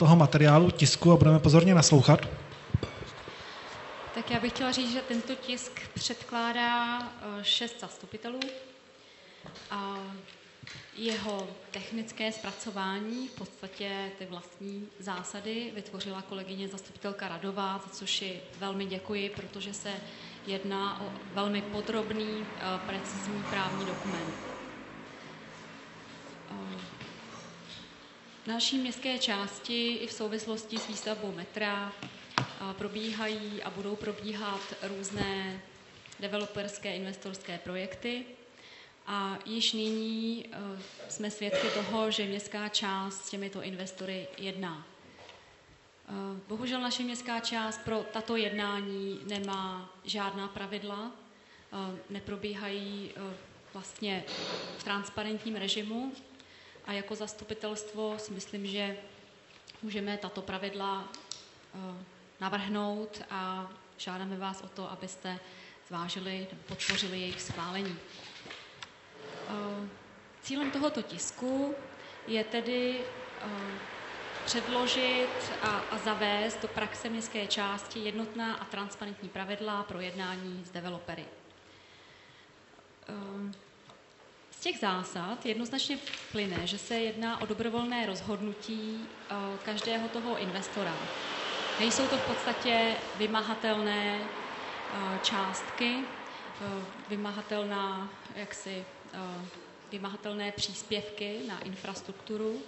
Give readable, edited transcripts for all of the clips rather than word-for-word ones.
toho materiálu tisku a budeme pozorně naslouchat. Tak já bych chtěla říct, že tento tisk předkládá 6 zastupitelů a jeho technické zpracování, v podstatě ty vlastní zásady, vytvořila kolegyně zastupitelka Radová, za což ji velmi děkuji, protože se jedná o velmi podrobný, precizní právní dokument. V naší městské části i v souvislosti s výstavbou metra probíhají a budou probíhat různé developerské investorské projekty a již nyní jsme svědky toho, že městská část s těmito investory jedná. Bohužel naše městská část pro tato jednání nemá žádná pravidla, neprobíhají vlastně v transparentním režimu a jako zastupitelstvo si myslím, že můžeme tato pravidla navrhnout a žádáme vás o to, abyste zvážili nebo podpořili jejich schválení. Cílem tohoto tisku je tedy předložit a zavést do praxe městské části jednotná a transparentní pravidla pro jednání s developery. Z těch zásad jednoznačně plyne, že se jedná o dobrovolné rozhodnutí každého toho investora. Nejsou to v podstatě vymahatelné částky, vymahatelné příspěvky na infrastrukturu.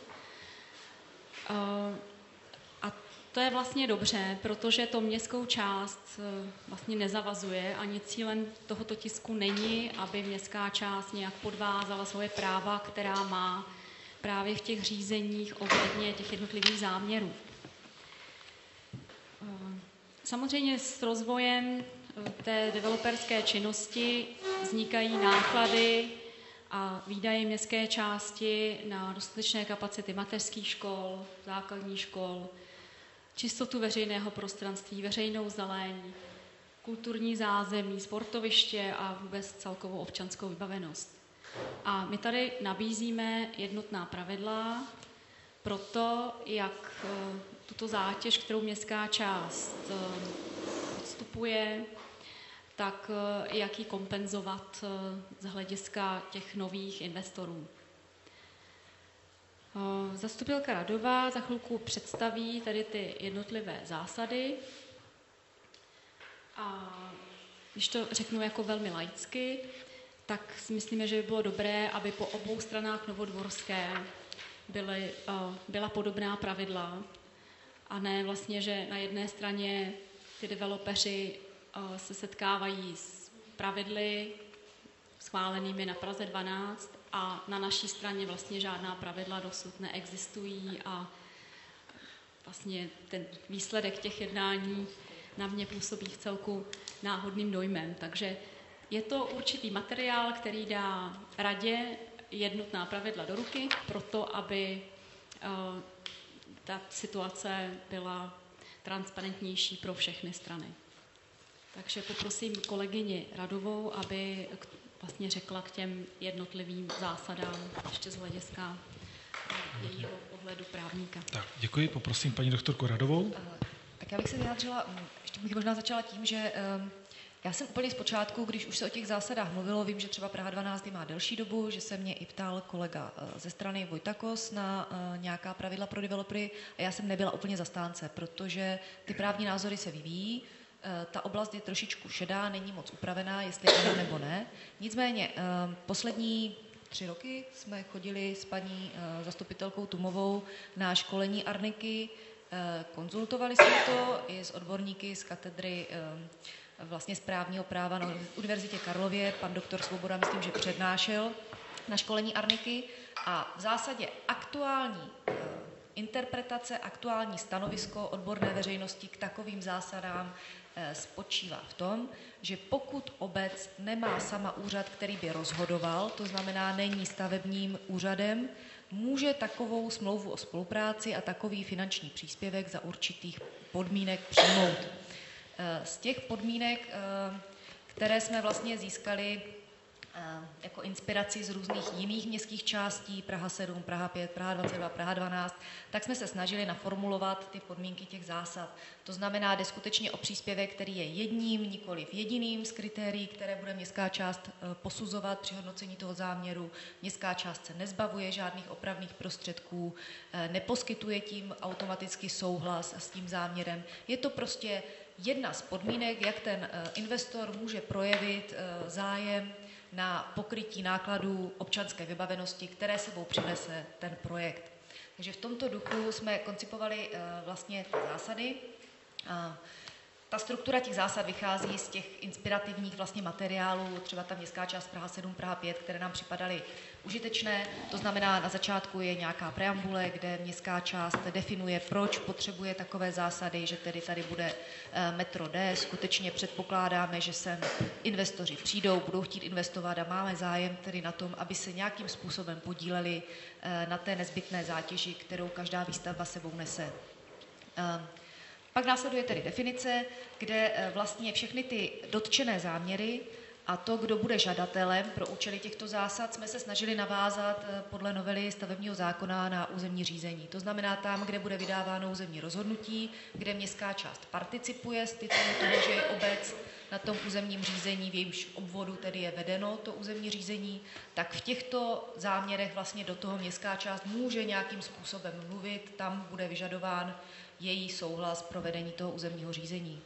A to je vlastně dobře, protože to městskou část vlastně nezavazuje, ani cílem tohoto tisku není, aby městská část nějak podvázala svoje práva, která má právě v těch řízeních ohledně těch jednotlivých záměrů. Samozřejmě s rozvojem té developerské činnosti vznikají náklady a výdaje městské části na dostatečné kapacity mateřských škol, základních škol, čistotu veřejného prostranství, veřejnou zeleň, kulturní zázemí, sportoviště a vůbec celkovou občanskou vybavenost. A my tady nabízíme jednotná pravidla pro to, jak tuto zátěž, kterou městská část podstupuje, tak jak ji kompenzovat z hlediska těch nových investorů. Zastupitelka Radová za chvilku představí tady ty jednotlivé zásady a když to řeknu jako velmi laicky, tak si myslíme, že by bylo dobré, aby po obou stranách Novodvorské byla podobná pravidla a ne vlastně, že na jedné straně ty developeři se setkávají s pravidly schválenými na Praze 12 a na naší straně vlastně žádná pravidla dosud neexistují a vlastně ten výsledek těch jednání na mě působí v celku náhodným dojmem. Takže je to určitý materiál, který dá radě jednotná pravidla do ruky, proto aby ta situace byla transparentnější pro všechny strany. Takže poprosím kolegyni Radovou, aby vlastně řekla k těm jednotlivým zásadám ještě z hlediska jejího pohledu právníka. Tak, děkuji, poprosím paní doktorku Radovou. Tak já bych se vyjádřila, ještě bych možná začala tím, že já jsem úplně zpočátku, když už se o těch zásadách mluvilo, vím, že třeba Praha 12 má delší dobu, že se mě i ptal kolega ze strany Vojtakos na nějaká pravidla pro developery a já jsem nebyla úplně zastánce, protože ty právní názory se vyvíjí, ta oblast je trošičku šedá, není moc upravená, jestli ano nebo ne. Nicméně poslední 3 roky jsme chodili s paní zastupitelkou Tumovou na školení Arniky, konzultovali jsme to i s odborníky z katedry vlastně správního práva na Univerzitě Karlově. Pan doktor Svoboda, myslím, že přednášel na školení Arniky a v zásadě aktuální interpretace, aktuální stanovisko odborné veřejnosti k takovým zásadám spočívá v tom, že pokud obec nemá sama úřad, který by rozhodoval, to znamená není stavebním úřadem, může takovou smlouvu o spolupráci a takový finanční příspěvek za určitých podmínek přijmout. Z těch podmínek, které jsme vlastně získali jako inspiraci z různých jiných městských částí, Praha 7, Praha 5, Praha 22, Praha 12, tak jsme se snažili naformulovat ty podmínky těch zásad. To znamená, jde skutečně o příspěvek, který je jedním, nikoliv jediným z kritérií, které bude městská část posuzovat při hodnocení toho záměru. Městská část se nezbavuje žádných opravných prostředků, neposkytuje tím automaticky souhlas s tím záměrem. Je to prostě jedna z podmínek, jak ten investor může projevit zájem na pokrytí nákladů občanské vybavenosti, které sebou přinese ten projekt. Takže v tomto duchu jsme koncipovali vlastně ty zásady. Ta struktura těch zásad vychází z těch inspirativních vlastně materiálů, třeba ta městská část Praha 7, Praha 5, které nám připadaly užitečné. To znamená, na začátku je nějaká preambule, kde městská část definuje, proč potřebuje takové zásady, že tedy tady bude metro D. Skutečně předpokládáme, že sem investoři přijdou, budou chtít investovat a máme zájem tedy na tom, aby se nějakým způsobem podíleli na té nezbytné zátěži, kterou každá výstavba sebou nese. Pak následuje tedy definice, kde vlastně všechny ty dotčené záměry a to, kdo bude žadatelem pro účely těchto zásad, jsme se snažili navázat podle novely stavebního zákona na územní řízení. To znamená tam, kde bude vydáváno územní rozhodnutí, kde městská část participuje z titulu toho, že je obec na tom územním řízení, v jejímž obvodu tedy je vedeno to územní řízení, tak v těchto záměrech vlastně do toho městská část může nějakým způsobem mluvit, tam bude vyžadován její souhlas pro vedení toho územního řízení.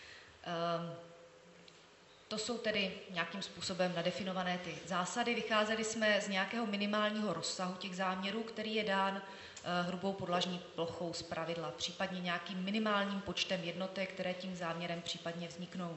To jsou tedy nějakým způsobem nadefinované ty zásady. Vycházeli jsme z nějakého minimálního rozsahu těch záměrů, který je dán hrubou podlažní plochou zpravidla, případně nějakým minimálním počtem jednotek, které tím záměrem případně vzniknou.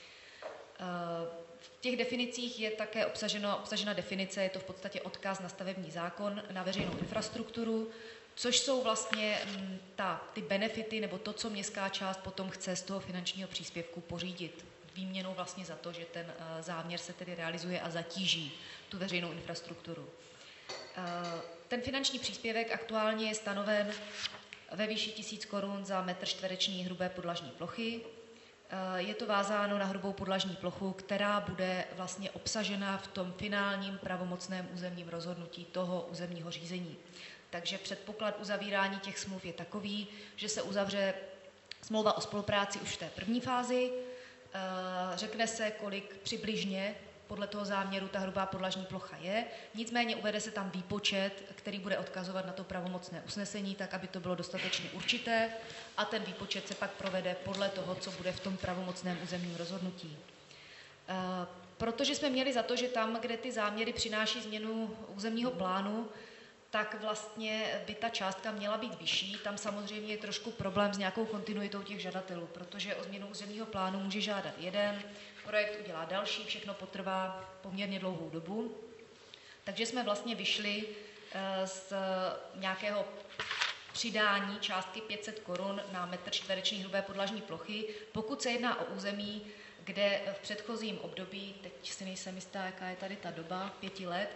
V těch definicích je také obsažena definice, je to v podstatě odkaz na stavební zákon, na veřejnou infrastrukturu, což jsou vlastně ty benefity nebo to, co městská část potom chce z toho finančního příspěvku pořídit. Výměnou vlastně za to, že ten záměr se tedy realizuje a zatíží tu veřejnou infrastrukturu. Ten finanční příspěvek aktuálně je stanoven ve výši 1000 korun za metr čtvereční hrubé podlažní plochy. Je to vázáno na hrubou podlažní plochu, která bude vlastně obsažena v tom finálním pravomocném územním rozhodnutí toho územního řízení. Takže předpoklad uzavírání těch smluv je takový, že se uzavře smlouva o spolupráci už v té první fázi, řekne se, kolik přibližně podle toho záměru ta hrubá podlažní plocha je, nicméně uvede se tam výpočet, který bude odkazovat na to pravomocné usnesení, tak aby to bylo dostatečně určité a ten výpočet se pak provede podle toho, co bude v tom pravomocném územním rozhodnutí. Protože jsme měli za to, že tam, kde ty záměry přináší změnu územního plánu, tak vlastně by ta částka měla být vyšší. Tam samozřejmě je trošku problém s nějakou kontinuitou těch žadatelů, protože o změnu územního plánu může žádat jeden, projekt udělá další, všechno potrvá poměrně dlouhou dobu. Takže jsme vlastně vyšli z nějakého přidání částky 500 korun na metr čtvereční hrubé podlažní plochy, pokud se jedná o území, kde v předchozím období, teď si nejsem jistá, jaká je tady ta doba, 5 let,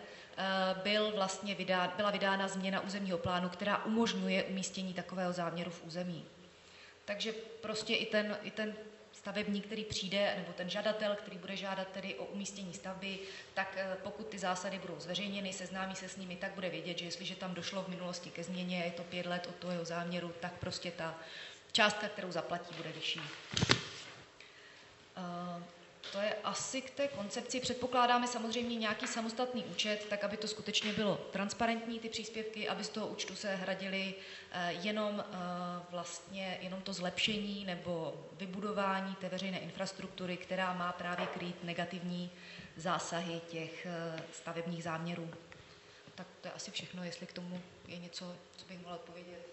byla vydána změna územního plánu, která umožňuje umístění takového záměru v území. Takže prostě i ten stavebník, který přijde, nebo ten žadatel, který bude žádat tedy o umístění stavby, tak pokud ty zásady budou zveřejněny, seznámí se s nimi, tak bude vědět, že jestliže tam došlo v minulosti ke změně, je to 5 let od toho jeho záměru, tak prostě ta částka, kterou zaplatí, bude vyšší. To je asi k té koncepci. Předpokládáme samozřejmě nějaký samostatný účet, tak aby to skutečně bylo transparentní, ty příspěvky, aby z toho účtu se hradily jenom to zlepšení nebo vybudování té veřejné infrastruktury, která má právě krýt negativní zásahy těch stavebních záměrů. Tak to je asi všechno, jestli k tomu je něco, co bych mohla odpovědět.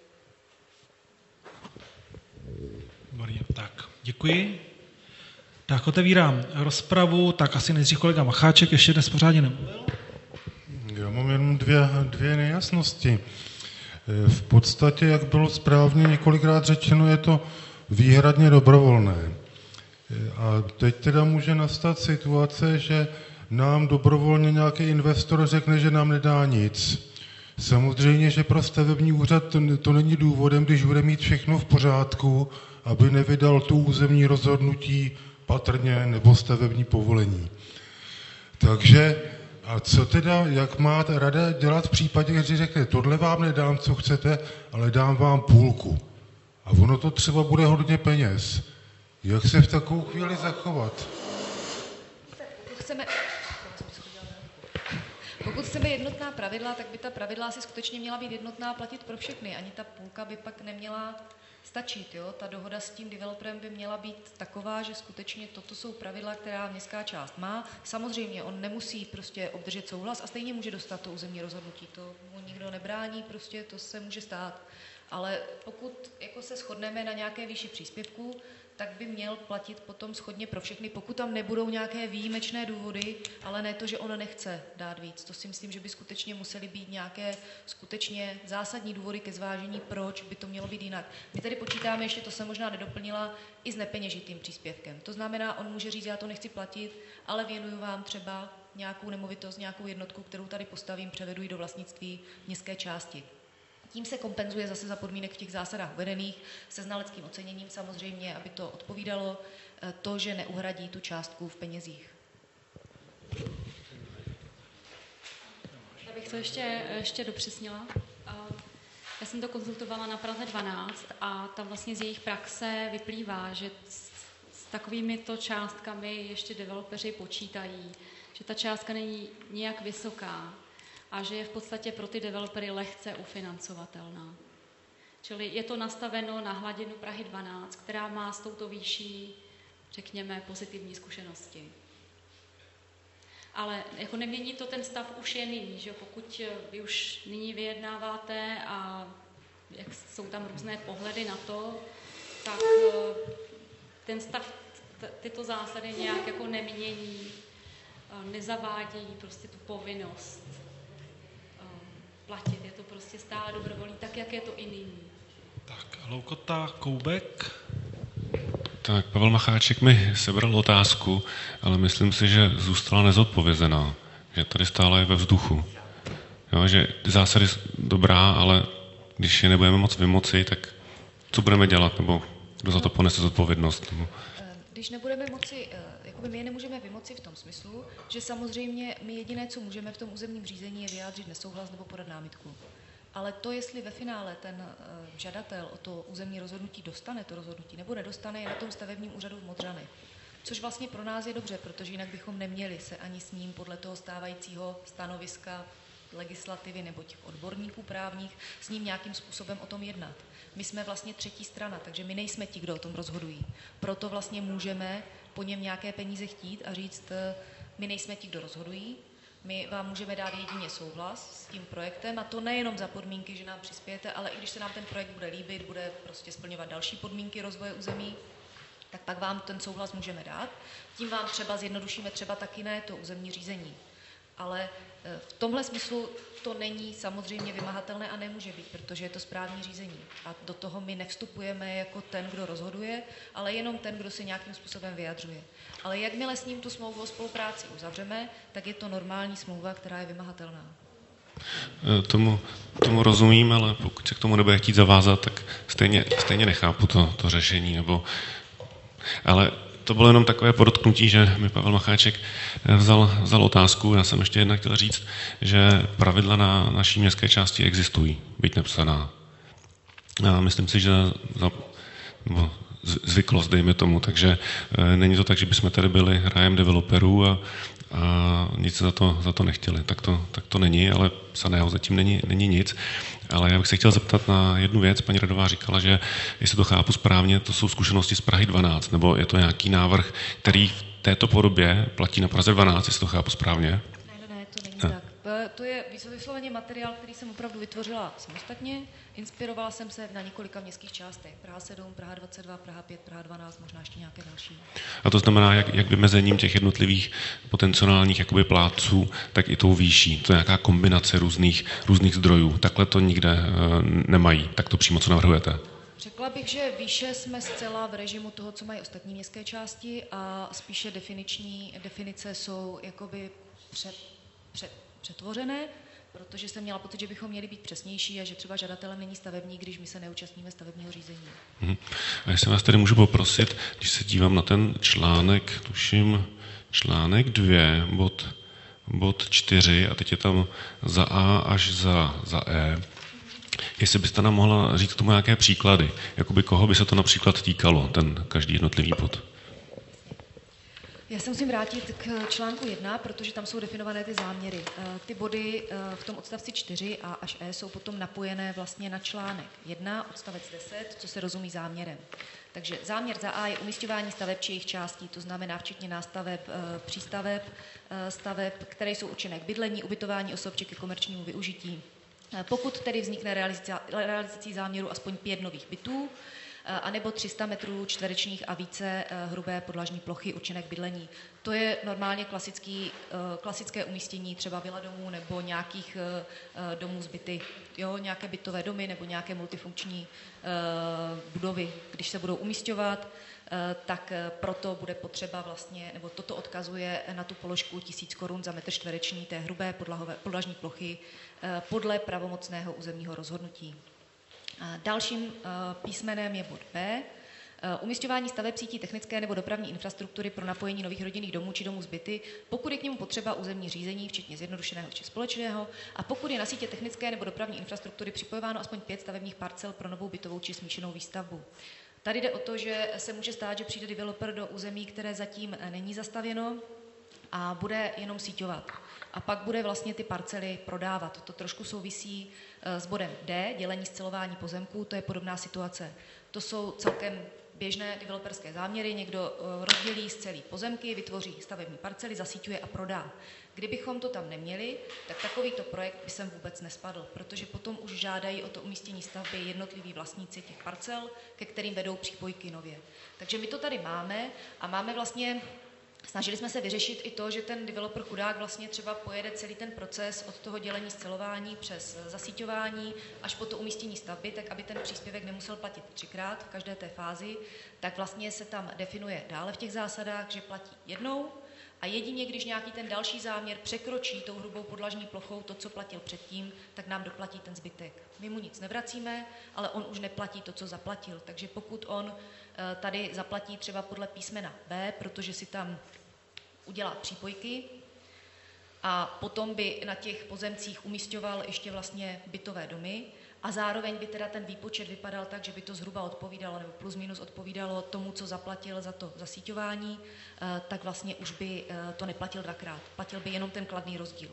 Tak, děkuji. Tak otevírám rozpravu, tak asi nejdřív kolega Macháček, ještě dnes pořádně nemluvil. Já mám jenom dvě nejasnosti. V podstatě, jak bylo správně několikrát řečeno, je to výhradně dobrovolné. A teď teda může nastat situace, že nám dobrovolně nějaký investor řekne, že nám nedá nic. Samozřejmě, že pro stavební úřad to není důvodem, když bude mít všechno v pořádku, aby nevydal tu územní rozhodnutí patrně nebo stavební povolení. Takže a co teda, jak má ta rada dělat v případě, když řekne, tohle vám nedám, co chcete, ale dám vám půlku. A ono to třeba bude hodně peněz. Jak se v takovou chvíli zachovat? Pokud chceme jednotná pravidla, tak by ta pravidla asi skutečně měla být jednotná, platit pro všechny. Ani ta půlka by pak neměla stačit. Jo? Ta dohoda s tím developerem by měla být taková, že skutečně toto jsou pravidla, která městská část má. Samozřejmě on nemusí prostě obdržet souhlas a stejně může dostat to územní rozhodnutí. To mu nikdo nebrání, prostě to se může stát. Ale pokud jako se shodneme na nějaké výši příspěvků, tak by měl platit potom shodně pro všechny, pokud tam nebudou nějaké výjimečné důvody, ale ne to, že on nechce dát víc. To si myslím, že by skutečně musely být nějaké skutečně zásadní důvody ke zvážení, proč by to mělo být jinak. My tady počítáme, ještě to jsem možná nedoplnila, i s nepeněžitým příspěvkem. To znamená, on může říct, já to nechci platit, ale věnuju vám třeba nějakou nemovitost, nějakou jednotku, kterou tady postavím, převedu ji do vlastnictví městské části. Tím se kompenzuje zase za podmínek v těch zásadách uvedených se znaleckým oceněním samozřejmě, aby to odpovídalo to, že neuhradí tu částku v penězích. Já bych to ještě dopřesnila. Já jsem to konzultovala na Praze 12 a tam vlastně z jejich praxe vyplývá, že s takovými to částkami ještě developeři počítají, že ta částka není nijak vysoká a že je v podstatě pro ty developery lehce ufinancovatelná. Čili je to nastaveno na hladinu Prahy 12, která má s touto výší, řekněme, pozitivní zkušenosti. Ale jako nemění to ten stav už je nyní, že pokud vy už nyní vyjednáváte a jak jsou tam různé pohledy na to, tak ten stav, tyto zásady nějak jako nemění, nezavádějí prostě tu povinnost platit. Je to prostě stále dobrovolný, tak jak je to i nyní. Tak, Loukota, Koubek. Tak, Pavel Macháček mi sebral otázku, ale myslím si, že zůstala nezodpovězená, že tady stále je ve vzduchu. Jo, že zásady dobrá, ale když je nebudeme moc vymoci, tak co budeme dělat, nebo kdo za to ponese zodpovědnost? Nebo... Když nebudeme moci, jakoby my je nemůžeme vymoci v tom smyslu, že samozřejmě my jediné, co můžeme v tom územním řízení, je vyjádřit nesouhlas nebo podat námitku. Ale to, jestli ve finále ten žadatel o to územní rozhodnutí dostane to rozhodnutí nebo nedostane, je na tom stavebním úřadu v Modřanech. Což vlastně pro nás je dobře, protože jinak bychom neměli se ani s ním podle toho stávajícího stanoviska legislativy nebo těch odborníků právních s ním nějakým způsobem o tom jednat. My jsme vlastně třetí strana, takže my nejsme ti, kdo o tom rozhodují. Proto vlastně můžeme po něm nějaké peníze chtít a říct, my nejsme ti, kdo rozhodují, my vám můžeme dát jedině souhlas s tím projektem a to nejenom za podmínky, že nám přispějete, ale i když se nám ten projekt bude líbit, bude prostě splňovat další podmínky rozvoje území, tak pak vám ten souhlas můžeme dát. Tím vám třeba zjednodušíme třeba taky ne to územní řízení. Ale v tomhle smyslu to není samozřejmě vymahatelné a nemůže být, protože je to správní řízení. A do toho my nevstupujeme jako ten, kdo rozhoduje, ale jenom ten, kdo se nějakým způsobem vyjadřuje. Ale jakmile s ním tu smlouvu o spolupráci uzavřeme, tak je to normální smlouva, která je vymahatelná. Tomu rozumím, ale pokud se k tomu nebude chtít zavázat, tak stejně nechápu to řešení. Ale to bylo jenom takové podotknutí, že mi Pavel Macháček vzal otázku. Já jsem ještě jednak chtěl říct, že pravidla na naší městské části existují, byť nepsaná. A myslím si, že zvyklost, dejme tomu, takže není to tak, že bychom tady byli rájem developerů a nic za to nechtěli. Tak to není, ale psaného zatím není nic. Ale já bych se chtěl zeptat na jednu věc. Paní radová říkala, že jestli to chápu správně, to jsou zkušenosti z Prahy 12, nebo je to nějaký návrh, který v této podobě platí na Praze 12, jestli to chápu správně? Ne, to není tak. To je vysloveně materiál, který jsem opravdu vytvořila samostatně. Inspirovala jsem se na několika městských částech. Praha 7, Praha 22, Praha 5, Praha 12, možná ještě nějaké další. A to znamená, jak vymezením těch jednotlivých potenciálních jakoby plátců, tak i tou výší. To je nějaká kombinace různých zdrojů. Takhle to nikde nemají. Tak to přímo, co navrhujete? Řekla bych, že výše jsme zcela v režimu toho, co mají ostatní městské části a spíše definice jsou jakoby přetvořené, protože jsem měla pocit, že bychom měli být přesnější a že třeba žadatelem není stavebník, když my se neúčastníme stavebního řízení. A jestli vás tady můžu poprosit, když se dívám na ten článek, tuším článek 2, bod bod 4 a teď je tam za A až za E. Jestli byste nám mohla říct k tomu nějaké příklady, jakoby koho by se to například týkalo, ten každý jednotlivý bod. Já se musím vrátit k článku 1, protože tam jsou definované ty záměry. Ty body v tom odstavci 4 a až E jsou potom napojené vlastně na článek 1, odstavec 10, co se rozumí záměrem. Takže záměr za A je umisťování staveb či jejich částí, to znamená včetně nástaveb, přístaveb, staveb, které jsou určené k bydlení, ubytování osob či ke komerčnímu využití. Pokud tedy vznikne realizací záměru aspoň 5 nových bytů, anebo 300 metrů čtverečních a více hrubé podlažní plochy určené k bydlení. To je normálně klasické umístění třeba vila domů nebo nějakých domů z byty, jo, nějaké bytové domy nebo nějaké multifunkční budovy. Když se budou umísťovat, tak proto bude potřeba vlastně, nebo toto odkazuje na tu položku 1000 korun za metr čtvereční té hrubé podlažní plochy podle pravomocného územního rozhodnutí. Dalším písmenem je bod B. Umisťování staveb sítí technické nebo dopravní infrastruktury pro napojení nových rodinných domů či domů z byty, pokud je k němu potřeba územní řízení, včetně zjednodušeného či společného, a pokud je na sítě technické nebo dopravní infrastruktury připojováno aspoň 5 stavebních parcel pro novou bytovou či smíšenou výstavbu. Tady jde o to, že se může stát, že přijde developer do území, které zatím není zastavěno a bude jenom síťovat. A pak bude vlastně ty parcely prodávat. To trošku souvisí s bodem D, dělení scelování pozemků, to je podobná situace. To jsou celkem běžné developerské záměry, někdo rozdělí celý pozemky, vytvoří stavební parcely, zasíťuje a prodá. Kdybychom to tam neměli, tak takovýto projekt by sem vůbec nespadl, protože potom už žádají o to umístění stavby jednotliví vlastníci těch parcel, ke kterým vedou přípojky nově. Takže my to tady máme a máme vlastně, snažili jsme se vyřešit i to, že ten developer chudák vlastně třeba pojede celý ten proces od toho dělení scelování přes zasíťování až po to umístění stavby, tak aby ten příspěvek nemusel platit 3krát v každé té fázi, tak vlastně se tam definuje dále v těch zásadách, že platí jednou a jedině, když nějaký ten další záměr překročí tou hrubou podlažní plochou to, co platil předtím, tak nám doplatí ten zbytek. My mu nic nevracíme, ale on už neplatí to, co zaplatil. Takže pokud on tady zaplatí třeba podle písmena B, protože si tam udělá přípojky a potom by na těch pozemcích umísťoval ještě vlastně bytové domy a zároveň by teda ten výpočet vypadal tak, že by to zhruba odpovídalo nebo plus minus odpovídalo tomu, co zaplatil za to zasíťování, tak vlastně už by to neplatil 2krát. Platil by jenom ten kladný rozdíl.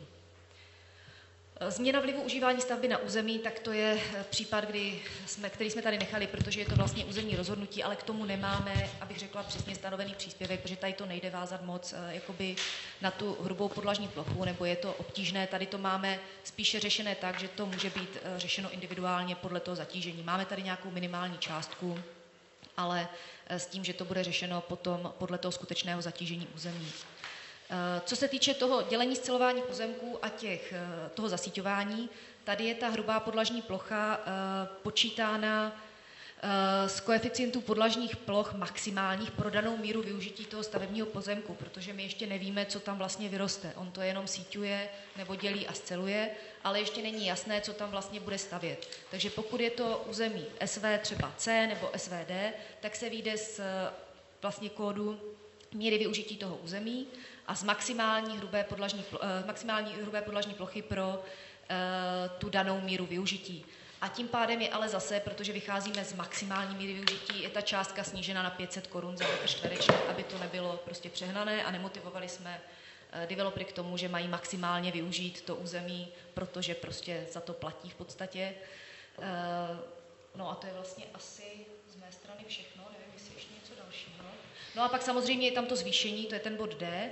Změna vlivu užívání stavby na území, tak to je případ, který jsme tady nechali, protože je to vlastně územní rozhodnutí, ale k tomu nemáme, abych řekla, přesně stanovený příspěvek, protože tady to nejde vázat moc jakoby na tu hrubou podlažní plochu, nebo je to obtížné. Tady to máme spíše řešené tak, že to může být řešeno individuálně podle toho zatížení. Máme tady nějakou minimální částku, ale s tím, že to bude řešeno potom podle toho skutečného zatížení území. Co se týče toho dělení scelování pozemků a toho zasíťování, tady je ta hrubá podlažní plocha počítána z koeficientů podlažních ploch maximálních pro danou míru využití toho stavebního pozemku, protože my ještě nevíme, co tam vlastně vyroste. On to jenom síťuje nebo dělí a sceluje, ale ještě není jasné, co tam vlastně bude stavět. Takže pokud je to území SV třeba C nebo SVD, tak se vyjde z vlastně kódu míry využití toho území a z maximální hrubé podlažní plochy pro tu danou míru využití. A tím pádem je ale zase, protože vycházíme z maximální míry využití, je ta částka snížena na 500 korun za metr čtvereční, aby to nebylo prostě přehnané a nemotivovali jsme developery k tomu, že mají maximálně využít to území, protože prostě za to platí v podstatě. No a to je vlastně asi z mé strany všechno, nevím, jestli ještě něco dalšího. No a pak samozřejmě je tam to zvýšení, to je ten bod D,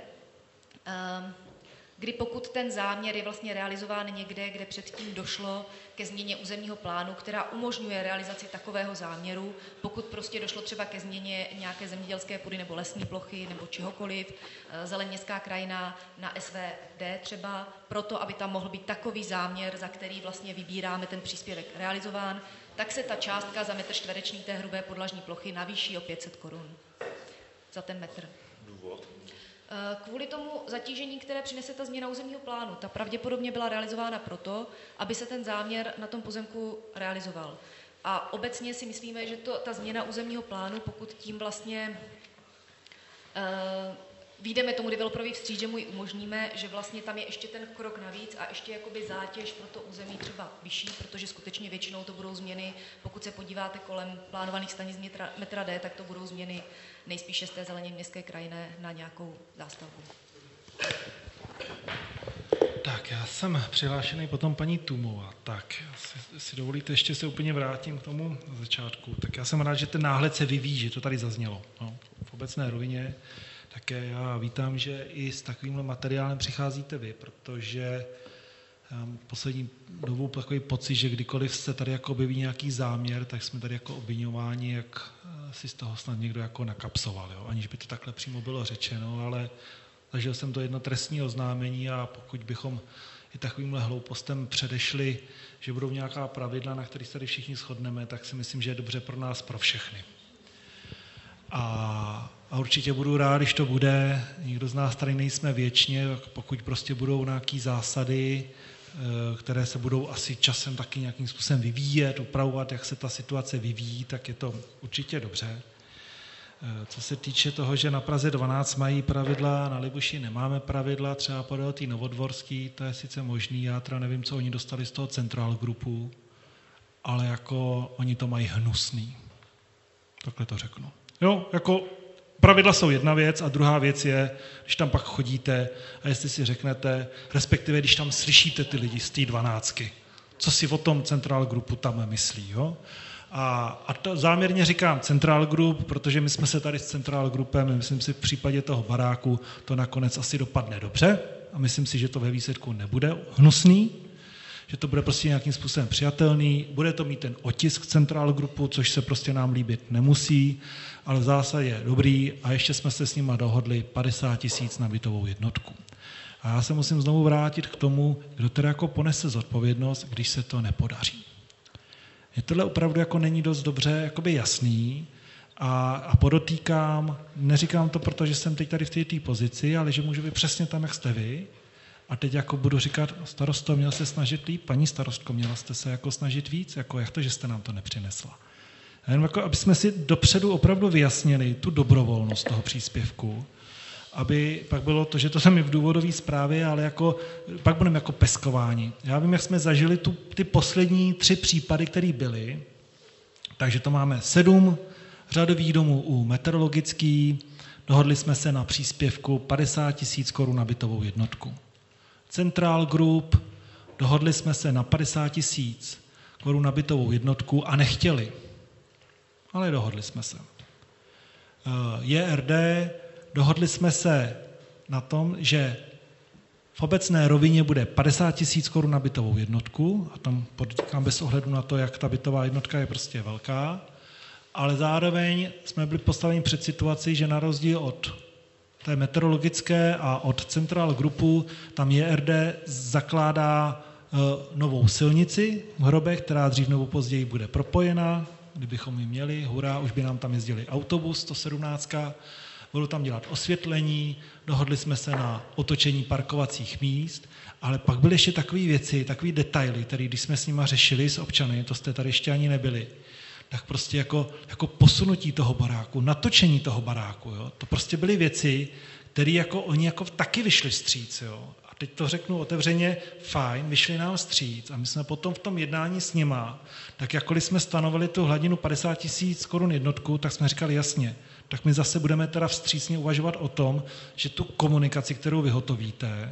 kdy pokud ten záměr je vlastně realizován někde, kde předtím došlo ke změně územního plánu, která umožňuje realizaci takového záměru, pokud prostě došlo třeba ke změně nějaké zemědělské půdy nebo lesní plochy nebo čehokoliv, zeleň městská krajina na SVD třeba, proto, aby tam mohl být takový záměr, za který vlastně vybíráme ten příspěvek realizován, tak se ta částka za metr čtvereční té hrubé podlažní plochy navýší o 500 korun za ten metr. Důvod? Kvůli tomu zatížení, které přinese ta změna územního plánu, ta pravděpodobně byla realizována proto, aby se ten záměr na tom pozemku realizoval. A obecně si myslíme, že ta změna územního plánu, pokud tím vlastně vyjdeme tomu developerovi vstříc, že mu ji umožníme, že vlastně tam je ještě ten krok navíc a ještě jakoby zátěž pro to území třeba vyšší, protože skutečně většinou to budou změny, pokud se podíváte kolem plánovaných stanic metra D, tak to budou změny nejspíše z té zeleně městské krajiny na nějakou zástavbu. Tak, já jsem přihlášený potom paní Tůmová. Tak, si dovolíte, ještě se úplně vrátím k tomu začátku. Tak já jsem rád, že ten náhled se vyvíjí, že to tady zaznělo. No, v obecné rovině také já vítám, že i s takovýmhle materiálem přicházíte vy, protože poslední dobu takový pocit, že kdykoliv se tady jako objeví nějaký záměr, tak jsme tady jako obviňováni, jak si z toho snad někdo jako nakapsoval, jo? Aniž by to takhle přímo bylo řečeno, ale zažil jsem to jedno trestní oznámení a pokud bychom i takovýmhle hloupostem předešli, že budou nějaká pravidla, na kterých se tady všichni shodneme, tak si myslím, že je dobře pro nás, pro všechny. A určitě budu rád, když to bude. Nikdo z nás tady nejsme věčně, pokud prostě budou nějaké zásady, které se budou asi časem taky nějakým způsobem vyvíjet, upravovat, jak se ta situace vyvíjí, tak je to určitě dobře. Co se týče toho, že na Praze 12 mají pravidla, na Libuši nemáme pravidla, třeba podle té Novodvorský, to je sice možný, já teda nevím, co oni dostali z toho Central Groupu, ale jako oni to mají hnusný. Takhle to řeknu. Jo, jako pravidla jsou jedna věc a druhá věc je, když tam pak chodíte a jestli si řeknete, respektive když tam slyšíte ty lidi z té 12, co si o tom Central Groupu tam myslí, jo? A to záměrně říkám Central Group, protože my jsme se tady s Central Groupem, myslím si v případě toho baráku, to nakonec asi dopadne dobře a myslím si, že to ve výsledku nebude hnusný, že to bude prostě nějakým způsobem přijatelný, bude to mít ten otisk Central Groupu, což se prostě nám líbit nemusí, ale v zásadě je dobrý a ještě jsme se s nima dohodli 50 000 na bytovou jednotku. A já se musím znovu vrátit k tomu, kdo teda jako ponese zodpovědnost, když se to nepodaří. Je tohle opravdu jako není dost dobře jakoby jasný a podotýkám, neříkám to, protože jsem teď tady v té pozici, ale že můžu být přesně tam, jak jste vy. A teď jako budu říkat, starosto, měl se snažit líp, paní starostko, měla jste se jako snažit víc, jako jak to, že jste nám to nepřinesla. A jenom jako, aby jsme si dopředu opravdu vyjasnili tu dobrovolnost toho příspěvku, aby pak bylo to, že to tam je v důvodové zprávě, ale jako, pak budeme jako peskováni. Já vím, jak jsme zažili ty poslední 3 případy, které byly, takže to máme 7 řadových domů u meteorologický, dohodli jsme se na příspěvku 50 000 korun na bytovou jednotku. Central Group, dohodli jsme se na 50 000 korun na bytovou jednotku a nechtěli, ale dohodli jsme se. JRD, dohodli jsme se na tom, že v obecné rovině bude 50 000 korun na bytovou jednotku, a tam podotýkám bez ohledu na to, jak ta bytová jednotka je prostě velká, ale zároveň jsme byli postaveni před situaci, že na rozdíl od té meteorologické a od Central Groupu, tam JRD zakládá novou silnici v Hrobech, která dřív nebo později bude propojena, kdybychom ji měli, hurá, už by nám tam jezdili autobus 117, budou tam dělat osvětlení, dohodli jsme se na otočení parkovacích míst, ale pak byly ještě takové věci, takové detaily, které když jsme s nima řešili s občany, to jste tady ještě ani nebyli, tak prostě jako posunutí toho baráku, natočení toho baráku, jo? To prostě byly věci, které jako oni jako taky vyšli vstříc. Jo? A teď to řeknu otevřeně, fajn, vyšli nám vstříc a my jsme potom v tom jednání s nima, tak jakkoliv jsme stanovili tu hladinu 50 000 korun jednotku, tak jsme říkali jasně, tak my zase budeme teda vstřícně uvažovat o tom, že tu komunikaci, kterou vyhotovíte,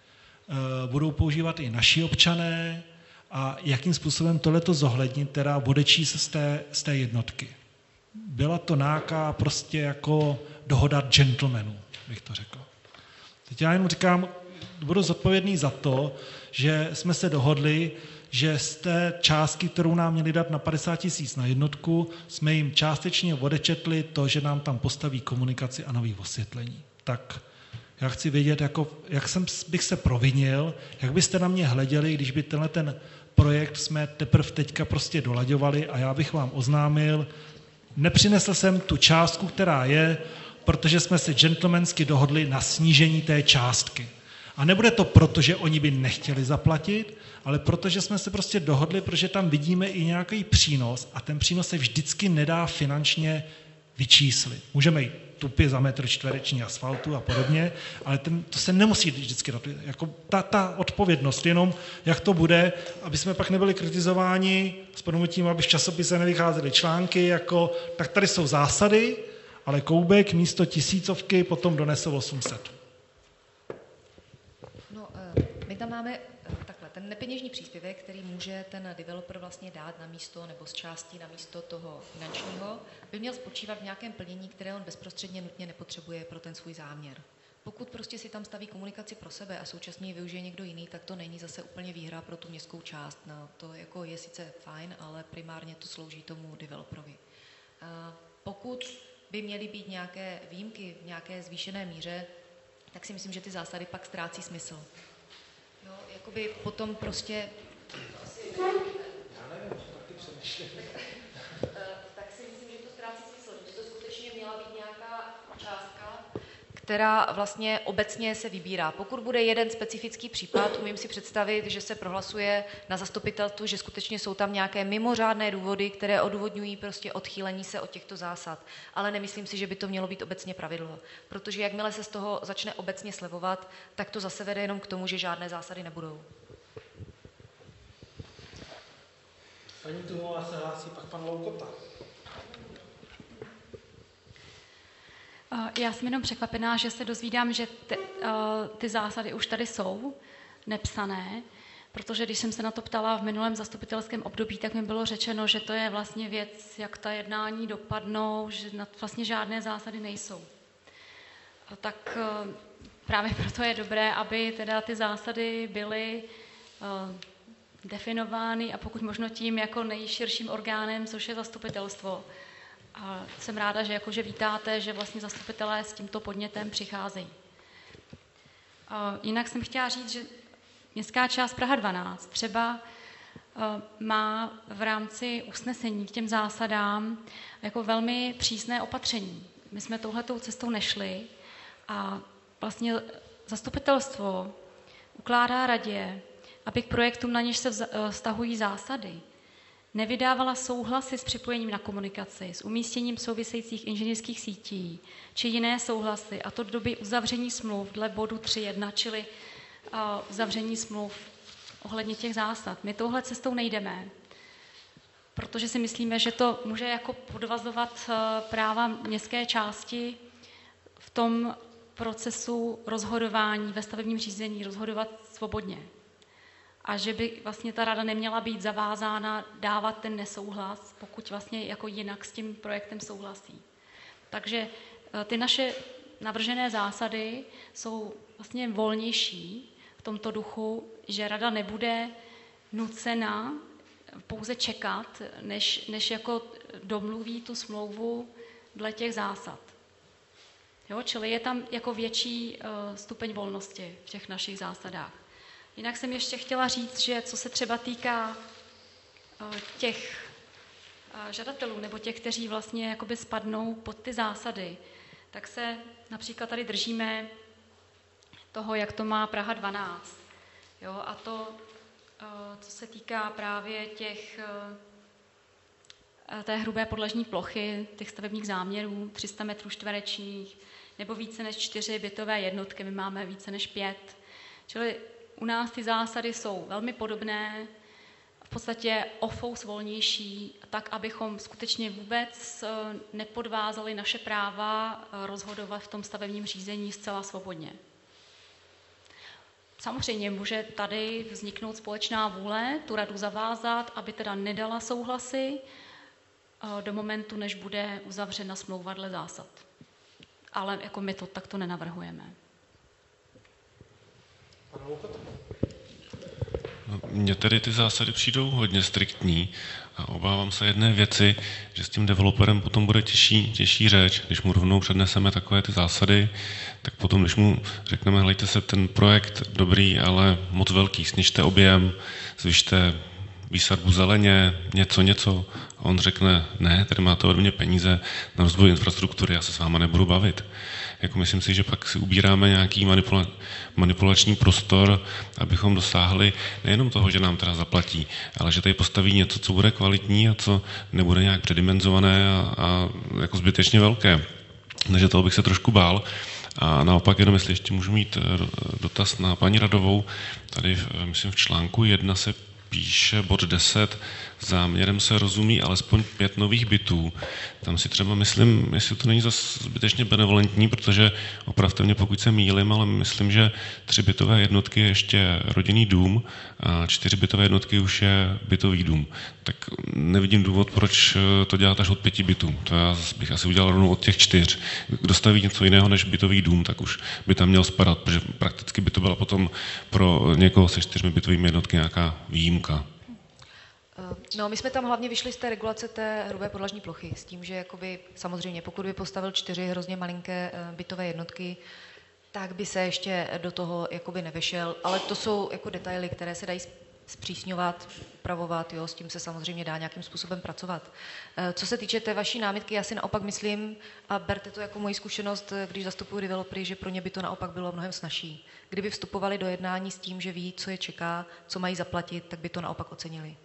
budou používat i naši občané a jakým způsobem tohleto zohlednit, teda odečíst z té jednotky. Byla to nějaká prostě jako dohoda gentlemanů, bych to řekl. Teď já jenom říkám, budu zodpovědný za to, že jsme se dohodli, že z té částky, kterou nám měli dát na 50 000 na jednotku, jsme jim částečně odečetli to, že nám tam postaví komunikaci a nový osvětlení. Tak já chci vědět, jak bych se provinil, jak byste na mě hleděli, když by ten projekt jsme teprve teďka prostě dolaďovali a já bych vám oznámil, nepřinesl jsem tu částku, která je, protože jsme se gentlemansky dohodli na snížení té částky. A nebude to proto, že oni by nechtěli zaplatit, ale protože jsme se prostě dohodli, protože tam vidíme i nějaký přínos a ten přínos se vždycky nedá finančně vyčíslit. Můžeme jít tupy za metr čtvereční asfaltu a podobně, ale to se nemusí vždycky dát. Jako ta odpovědnost, jenom jak to bude, aby jsme pak nebyli kritizováni s podmotím, aby v časopise nevycházely články, jako tak tady jsou zásady, ale Koubek místo 1000 potom donesl 800. No, my tam máme takhle, ten nepeněžní příspěvek, který může ten developer vlastně dát na místo nebo z části na místo toho finančního, by měl spočívat v nějakém plnění, které on bezprostředně nutně nepotřebuje pro ten svůj záměr. Pokud prostě si tam staví komunikaci pro sebe a současně ji využije někdo jiný, tak to není zase úplně výhra pro tu městskou část. No, to jako je sice fajn, ale primárně to slouží tomu developerovi. Pokud by měly být nějaké výjimky v nějaké zvýšené míře, tak si myslím, že ty zásady pak ztrácí smysl. Jo, jakoby potom prostě... Tak si myslím, že to ztrácí smysl, že to skutečně měla být nějaká částka, která vlastně obecně se vybírá. Pokud bude jeden specifický případ, umím si představit, že se prohlasuje na zastupitelstvu, že skutečně jsou tam nějaké mimořádné důvody, které odůvodňují prostě odchýlení se od těchto zásad. Ale nemyslím si, že by to mělo být obecně pravidlo. Protože jakmile se z toho začne obecně slevovat, tak to zase vede jenom k tomu, že žádné zásady nebudou. Paní Tuhová se hlásí, pak pan Loukota. Já jsem jenom překvapená, že se dozvídám, že ty zásady už tady jsou nepsané, protože když jsem se na to ptala v minulém zastupitelském období, tak mi bylo řečeno, že to je vlastně věc, jak ta jednání dopadnou, že vlastně žádné zásady nejsou. Tak právě proto je dobré, aby teda ty zásady byly definovány a pokud možno tím jako nejširším orgánem, což je zastupitelstvo. A jsem ráda, že jakože vítáte, že vlastně zastupitelé s tímto podnětem přicházejí. Jinak jsem chtěla říct, že městská část Praha 12 třeba má v rámci usnesení k těm zásadám jako velmi přísné opatření. My jsme touhletou cestou nešli a vlastně zastupitelstvo ukládá radě, aby k projektům, na něž se vztahují zásady, nevydávala souhlasy s připojením na komunikaci, s umístěním souvisejících inženýrských sítí, či jiné souhlasy, a to do doby uzavření smluv dle bodu 3.1, čili uzavření smluv ohledně těch zásad. My touhle cestou nejdeme, protože si myslíme, že to může jako podvazovat práva městské části v tom procesu rozhodování ve stavebním řízení, rozhodovat svobodně. A že by vlastně ta rada neměla být zavázána dávat ten nesouhlas, pokud vlastně jako jinak s tím projektem souhlasí. Takže ty naše navržené zásady jsou vlastně volnější v tomto duchu, že rada nebude nucena pouze čekat, než jako domluví tu smlouvu dle těch zásad. Jo, čili je tam jako větší stupeň volnosti v těch našich zásadách. Jinak jsem ještě chtěla říct, že co se třeba týká těch žadatelů nebo těch, kteří vlastně jakoby spadnou pod ty zásady, tak se například tady držíme toho, jak to má Praha 12. Jo, a to, co se týká právě té hrubé podlažní plochy, těch stavebních záměrů, 300 metrů čtverečních, nebo více než 4 bytové jednotky, my máme více než 5. Čili u nás ty zásady jsou velmi podobné, v podstatě o fous volnější, tak, abychom skutečně vůbec nepodvázali naše práva rozhodovat v tom stavebním řízení zcela svobodně. Samozřejmě může tady vzniknout společná vůle, tu radu zavázat, aby teda nedala souhlasy do momentu, než bude uzavřena smlouva dle zásad. Ale jako my to takto nenavrhujeme. No, mně tedy ty zásady přijdou hodně striktní a obávám se jedné věci, že s tím developerem potom bude těžší řeč. Když mu rovnou předneseme takové ty zásady, tak potom, když mu řekneme, hlejte se, ten projekt dobrý, ale moc velký, snižte objem, zvyšte výsadbu zeleně, něco, a on řekne, ne, tady máte ode mě peníze na rozvoj infrastruktury, já se s váma nebudu bavit. Jako myslím si, že pak si ubíráme nějaký manipulační prostor, abychom dosáhli nejenom toho, že nám teda zaplatí, ale že tady postaví něco, co bude kvalitní a co nebude nějak předimenzované a jako zbytečně velké. Takže toho bych se trošku bál. A naopak jenom, jestli ještě můžu mít dotaz na paní Radovou, tady myslím v článku 1 se píše bod 10, záměrem se rozumí alespoň 5 nových bytů. Tam si třeba myslím, jestli to není zase zbytečně benevolentní, protože opravdu mě, pokud se mýlím, ale myslím, že 3 bytové jednotky je ještě rodinný dům a 4 bytové jednotky už je bytový dům. Tak nevidím důvod, proč to dělat až od 5 bytů. To já bych asi udělal rovnou od těch 4. Kdo staví něco jiného než bytový dům, tak už by tam měl spadat, protože prakticky by to byla potom pro někoho se 4 bytovými jednotky nějaká výjimka. No, my jsme tam hlavně vyšli z té regulace té hrubé podlažní plochy s tím, že jakoby, samozřejmě pokud by postavil 4 hrozně malinké bytové jednotky, tak by se ještě do toho jakoby nevešel, ale to jsou jako detaily, které se dají zpřísňovat, upravovat, jo, s tím se samozřejmě dá nějakým způsobem pracovat. Co se týče té vaší námitky, já si naopak myslím, a berte to jako moji zkušenost, když zastupuji developery, že pro ně by to naopak bylo mnohem snazší. Kdyby vstupovali do jednání s tím, že ví, co je čeká, co mají zaplatit, tak by to naopak ocenili.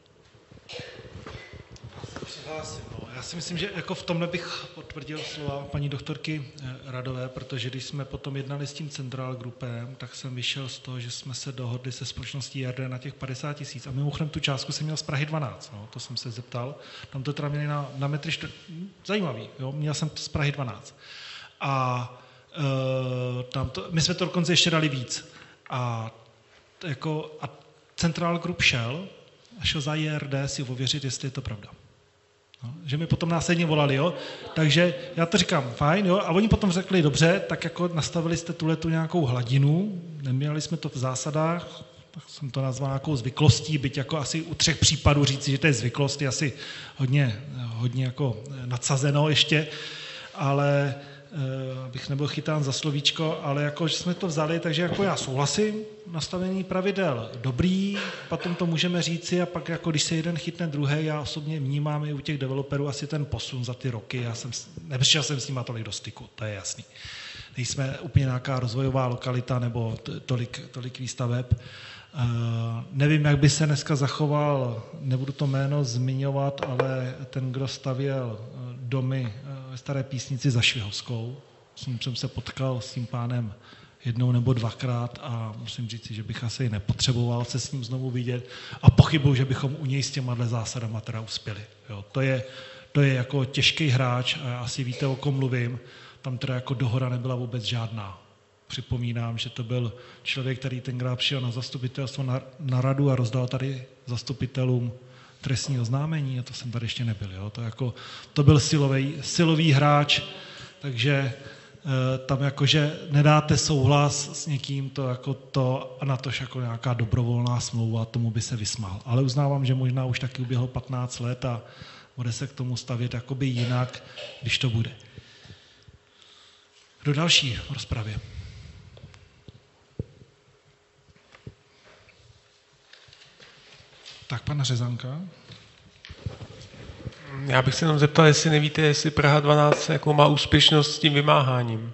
Já si myslím, že jako v tomhle bych potvrdil slova paní doktorky Radové, protože když jsme potom jednali s tím Central Groupem, tak jsem vyšel z toho, že jsme se dohodli se společností JRD na těch 50 000. A mimochodem tu částku jsem měl z Prahy 12, no, to jsem se zeptal. Tam to teda měli na metry zajímavý, jo, měl jsem z Prahy 12. A my jsme to dokonce ještě dali víc. A Central Group šel za JRD si ověřit, jestli je to pravda. No, že mi potom následně volali, jo. Takže já to říkám, fajn, jo. A oni potom řekli, dobře, tak jako nastavili jste tuhletu nějakou hladinu, neměli jsme to v zásadách, tak jsem to nazval nějakou zvyklostí, byť jako asi u 3 případů říci, že to je zvyklost, je asi hodně jako nadsazeno ještě, ale abych nebyl chytán za slovíčko, ale jako, že jsme to vzali, takže jako já souhlasím, nastavení pravidel dobrý, potom to můžeme říci a pak jako když se jeden chytne druhý, já osobně vnímám i u těch developerů asi ten posun za ty roky, nepřišel jsem s nima tolik do styku, to je jasný. Nejsme úplně nějaká rozvojová lokalita nebo tolik výstaveb. Nevím, jak by se dneska zachoval, nebudu to jméno zmiňovat, ale ten, kdo stavěl domy ve Staré Písnici za Švihovskou. Jsem se potkal s tím pánem 1 nebo 2krát a musím říct, že bych asi nepotřeboval se s ním znovu vidět a pochybuju, že bychom u něj s těma zásadama teda uspěli. Jo, to je jako těžký hráč a asi víte, o kom mluvím. Tam teda jako dohoda nebyla vůbec žádná. Připomínám, že to byl člověk, který tenkrát přijel na zastupitelstvo na radu a rozdal tady zastupitelům trestní oznámení a to jsem tady ještě nebyl. Jo? To byl silový hráč, takže tam jakože nedáte souhlas s někým, to jako to a natož jako nějaká dobrovolná smlouva, tomu by se vysmál. Ale uznávám, že možná už taky uběhlo 15 let a bude se k tomu stavět jakoby jinak, když to bude. Kdo další v rozpravě? Tak, pana Řezanka. Já bych se jenom zeptal, jestli nevíte, jestli Praha 12 jako má úspěšnost s tím vymáháním.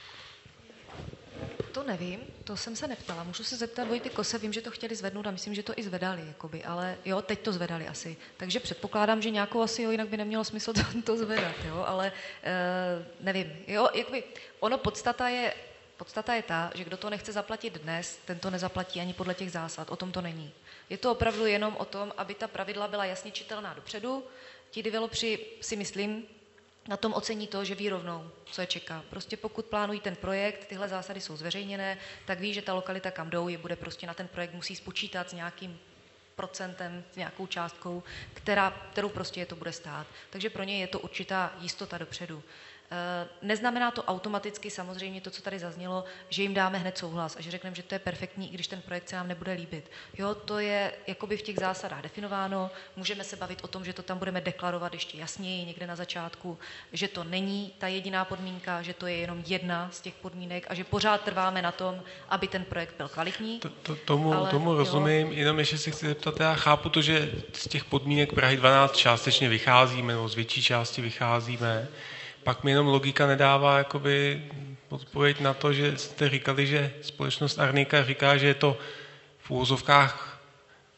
To nevím, to jsem se neptala. Můžu se zeptat Vojty Kose, vím, že to chtěli zvednout a myslím, že to i zvedali, jakoby, ale jo, teď to zvedali asi. Takže předpokládám, že nějakou asi, jo, jinak by nemělo smysl to zvedat, jo, ale nevím. Jo, jakoby, podstata je ta, že kdo to nechce zaplatit dnes, ten to nezaplatí ani podle těch zásad, o tom to není. Je to opravdu jenom o tom, aby ta pravidla byla jasně čitelná dopředu. Ti developři, si myslím, na tom ocení to, že ví rovnou, co je čeká. Prostě pokud plánují ten projekt, tyhle zásady jsou zveřejněné, tak ví, že ta lokalita, kam jdou, je bude prostě na ten projekt musí spočítat s nějakým procentem, s nějakou částkou, kterou prostě je to bude stát. Takže pro ně je to určitá jistota dopředu. Neznamená to automaticky samozřejmě to, co tady zaznělo, že jim dáme hned souhlas a že řekneme, že to je perfektní, i když ten projekt se nám nebude líbit. Jo, to je jakoby v těch zásadách definováno, můžeme se bavit o tom, že to tam budeme deklarovat ještě jasněji někde na začátku, že to není ta jediná podmínka, že to je jenom jedna z těch podmínek a že pořád trváme na tom, aby ten projekt byl kvalitní. Tomu rozumím, jenom ještě se chci zeptat, já chápu to, že z těch podmínek Prahy 12 částečně vycházíme, nebo z větší části vycházíme. Pak mi jenom logika nedává jakoby odpověď na to, že jste říkali, že společnost Arnika říká, že je to v úvozovkách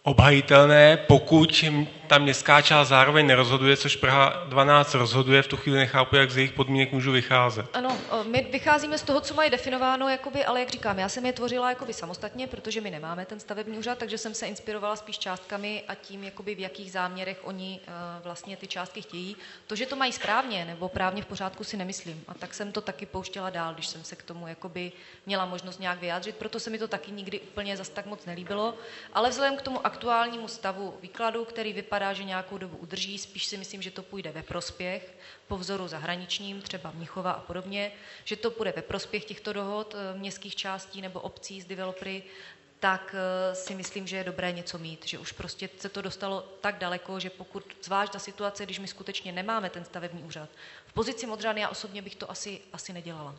obhajitelné, pokud ta městská část zároveň nerozhoduje, což Praha 12 rozhoduje, v tu chvíli nechápu, jak z jejich podmínek můžu vycházet. Ano, my vycházíme z toho, co mají definováno, jakoby, ale jak říkám, já jsem je tvořila jakoby samostatně, protože my nemáme ten stavební úřad, takže jsem se inspirovala spíš částkami a tím, jakoby, v jakých záměrech oni vlastně ty částky chtějí. To, že to mají správně nebo právně v pořádku, si nemyslím. A tak jsem to taky pouštěla dál, když jsem se k tomu jakoby měla možnost nějak vyjádřit, proto se mi to taky nikdy úplně zas tak moc nelíbilo, ale vzhledem k tomu aktuálnímu stavu výkladu, který vypadá, že nějakou dobu udrží, spíš si myslím, že to půjde ve prospěch, po vzoru zahraničním, třeba Mnichova a podobně, že to půjde ve prospěch těchto dohod městských částí nebo obcí s developery, tak si myslím, že je dobré něco mít, že už prostě se to dostalo tak daleko, že pokud zvlášť ta situace, když my skutečně nemáme ten stavební úřad, v pozici Modřany já osobně bych to asi nedělala.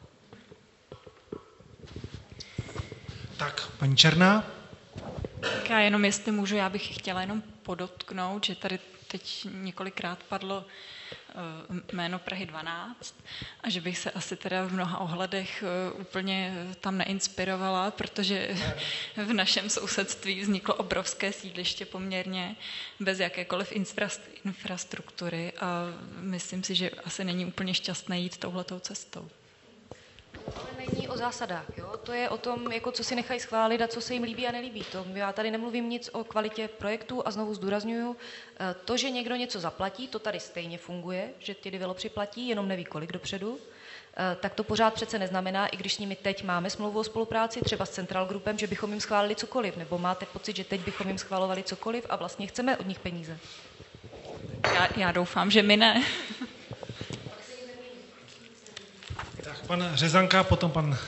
Tak, paní Černá. Tak já jenom, jestli můžu, já bych chtěla jenom podotknout, že tady teď několikrát padlo jméno Prahy 12 a že bych se asi teda v mnoha ohledech úplně tam neinspirovala, protože v našem sousedství vzniklo obrovské sídliště poměrně bez jakékoliv infrastruktury a myslím si, že asi není úplně šťastné jít touhletou cestou. Ale není o zásadách, jo? To je o tom, jako co si nechají schválit a co se jim líbí a nelíbí. Já tady nemluvím nic o kvalitě projektu a znovu zdůrazňuju, to, že někdo něco zaplatí, to tady stejně funguje, že ti developři platí, jenom neví kolik dopředu, tak to pořád přece neznamená, i když s nimi teď máme smlouvu o spolupráci, třeba s Central Groupem, že bychom jim schválili cokoliv, nebo máte pocit, že teď bychom jim schvalovali cokoliv a vlastně chceme od nich peníze. Já doufám, že my ne. Pan Řezanka, potom pan...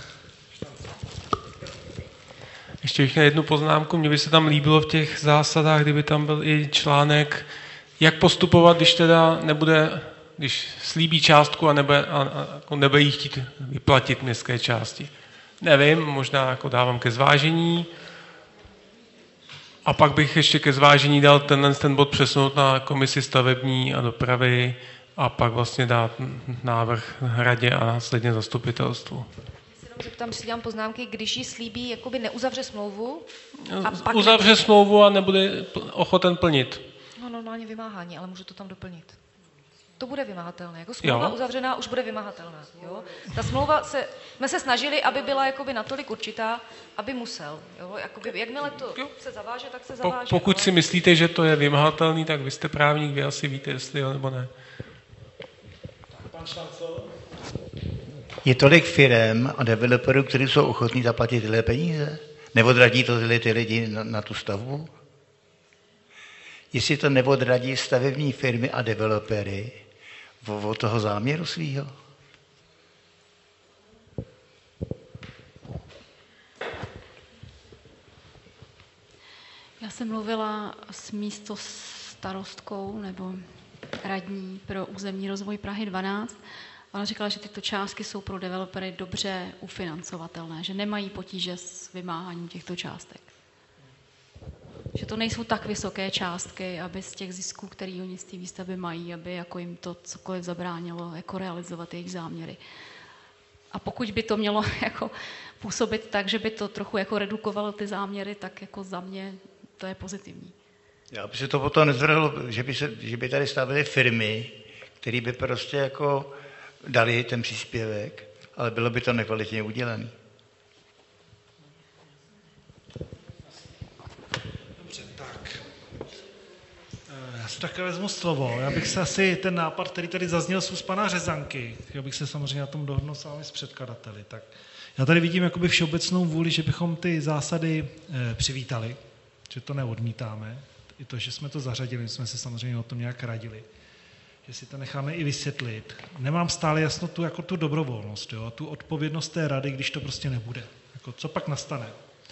Ještě bych měl jednu poznámku. Mně by se tam líbilo v těch zásadách, kdyby tam byl i článek, jak postupovat, když teda nebude, když slíbí částku a nebude jí chtít vyplatit městské části. Nevím, možná jako dávám ke zvážení. A pak bych ještě ke zvážení dal ten bod přesunout na komisi stavební a dopravy a pak vlastně dát návrh hradě a následně zastupitelstvu. Zeptám, si dělám poznámky, když jí slíbí, jakoby neuzavře smlouvu a pak... Uzavře smlouvu a nebude ochoten plnit. No normálně vymáhání, ale můžu to tam doplnit. To bude vymahatelné. Jako smlouva uzavřená už bude vymahatelná. Jo? Ta smlouva jsme se snažili, aby byla jakoby natolik určitá, aby musel. Jo? Jakoby, jakmile to se zaváže, tak se zaváže. Pokud si myslíte, že to je vymahatelný, tak vy jste právník, vy asi víte, jestli jo nebo ne. Je tolik firem a developerů, kteří jsou ochotní zaplatit tyhle peníze? Neodradí to ty lidi na tu stavbu? Jestli to neodradí stavební firmy a developery od toho záměru svýho? Já jsem mluvila s místostarostkou nebo radní pro územní rozvoj Prahy 12. Ona říkala, že tyto částky jsou pro developery dobře ufinancovatelné, že nemají potíže s vymáháním těchto částek. Že to nejsou tak vysoké částky, aby z těch zisků, který oni z té výstavby mají, aby jako jim to cokoliv zabránilo jako realizovat jejich záměry. A pokud by to mělo jako působit tak, že by to trochu jako redukovalo ty záměry, tak jako za mě to je pozitivní. Já by se to potom nezvrhlo, že by tady stavily firmy, které by prostě jako dali ten příspěvek, ale bylo by to nekvalitně udělané. Dobře, tak. Já si také vezmu slovo. Já bych se asi ten nápad, který tady zazněl z úst pana Řezanky, chtěl bych se samozřejmě na tom dohodnout s vámi s předkladateli. Tak já tady vidím jakoby všeobecnou vůli, že bychom ty zásady přivítali, že to neodmítáme. I to, že jsme to zařadili, jsme se samozřejmě o tom nějak radili. Že si to necháme i vysvětlit. Nemám stále jasno tu dobrovolnost, jo, tu odpovědnost té rady, když to prostě nebude. Jako, co pak nastane?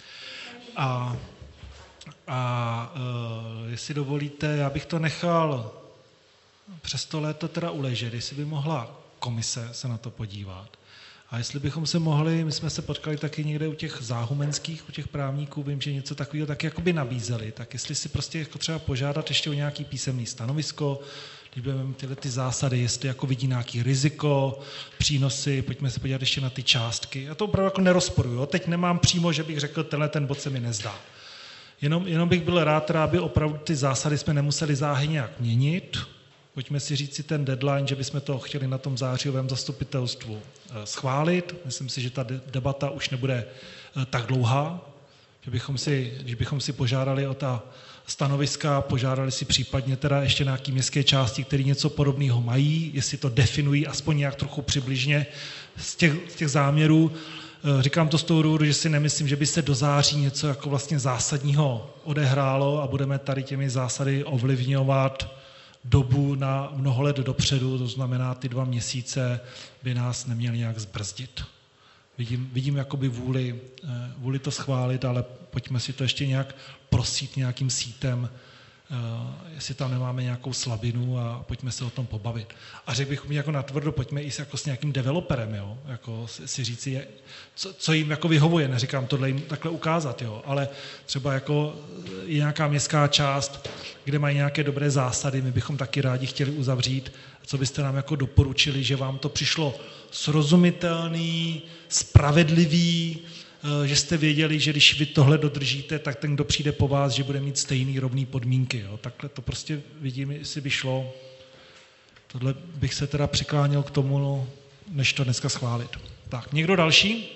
A jestli dovolíte, já bych to nechal přes to léto teda uležet, jestli by mohla komise se na to podívat. A jestli bychom se mohli, my jsme se potkali taky někde u těch záhumenských, u těch právníků, vím, že něco takového taky jakoby nabízeli, tak jestli si prostě jako třeba požádat ještě o nějaký písemný stanovisko, když budeme tyhle ty zásady, jestli jako vidí nějaký riziko, přínosy, pojďme se podívat ještě na ty částky. Já to opravdu jako nerozporuju, teď nemám přímo, že bych řekl, tenhle ten bod se mi nezdá. Jenom bych byl rád, aby opravdu ty zásady jsme nemuseli záhy nějak měnit. Pojďme si říct si ten deadline, že bychom to chtěli na tom zářijovém zastupitelstvu schválit. Myslím si, že ta debata už nebude tak dlouhá, že když bychom si požádali o ta stanoviska, požádali si případně teda ještě nějaké městské části, které něco podobného mají, jestli to definují aspoň nějak trochu přibližně z těch záměrů. Říkám to z toho důvodu, že si nemyslím, že by se do září něco jako vlastně zásadního odehrálo a budeme tady těmi zásady ovlivňovat dobu na mnoho let dopředu, to znamená ty 2 měsíce by nás neměly nějak zbrzdit. Vidím jakoby vůli to schválit, ale pojďme si to ještě nějak prosít nějakým sítem, jestli tam nemáme nějakou slabinu a pojďme se o tom pobavit. A řekl bych jako natvrdo, pojďme i jako s nějakým developerem, jo? Jako si říci, co jim jako vyhovuje, neříkám tohle jim takhle ukázat, jo? Ale třeba jako je nějaká městská část, kde mají nějaké dobré zásady, my bychom taky rádi chtěli uzavřít, co byste nám jako doporučili, že vám to přišlo srozumitelný, spravedlivý, že jste věděli, že když vy tohle dodržíte, tak ten, kdo přijde po vás, že bude mít stejný rovný podmínky. Jo? Takhle to prostě vidím, jestli by šlo. Tohle bych se teda přikláněl k tomu, než to dneska schválit. Tak, někdo další?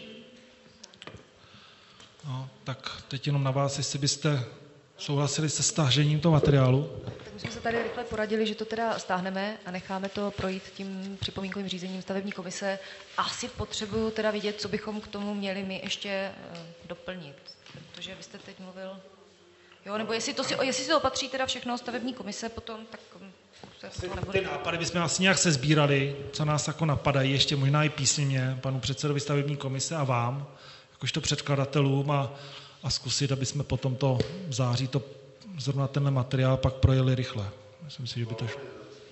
No, tak teď jenom na vás, jestli byste souhlasili se stážením toho materiálu. Tak my jsme se tady rychle poradili, že to teda stáhneme a necháme to projít tím připomínkovým řízením stavební komise. Asi potřebuju teda vidět, co bychom k tomu měli my ještě doplnit. Protože vy jste teď mluvil... Jo, nebo jestli si to opatří teda všechno stavební komise potom, tak se to nebude... Ty nápady bychom asi nějak sezbírali, co nás jako napadají, ještě možná i písemně panu předsedovi stavební komise a vám, jakožto předkladatelům a zkusit, aby jsme potom to v září zrovna tenhle materiál pak projeli rychle. Myslím si, že by to šlo.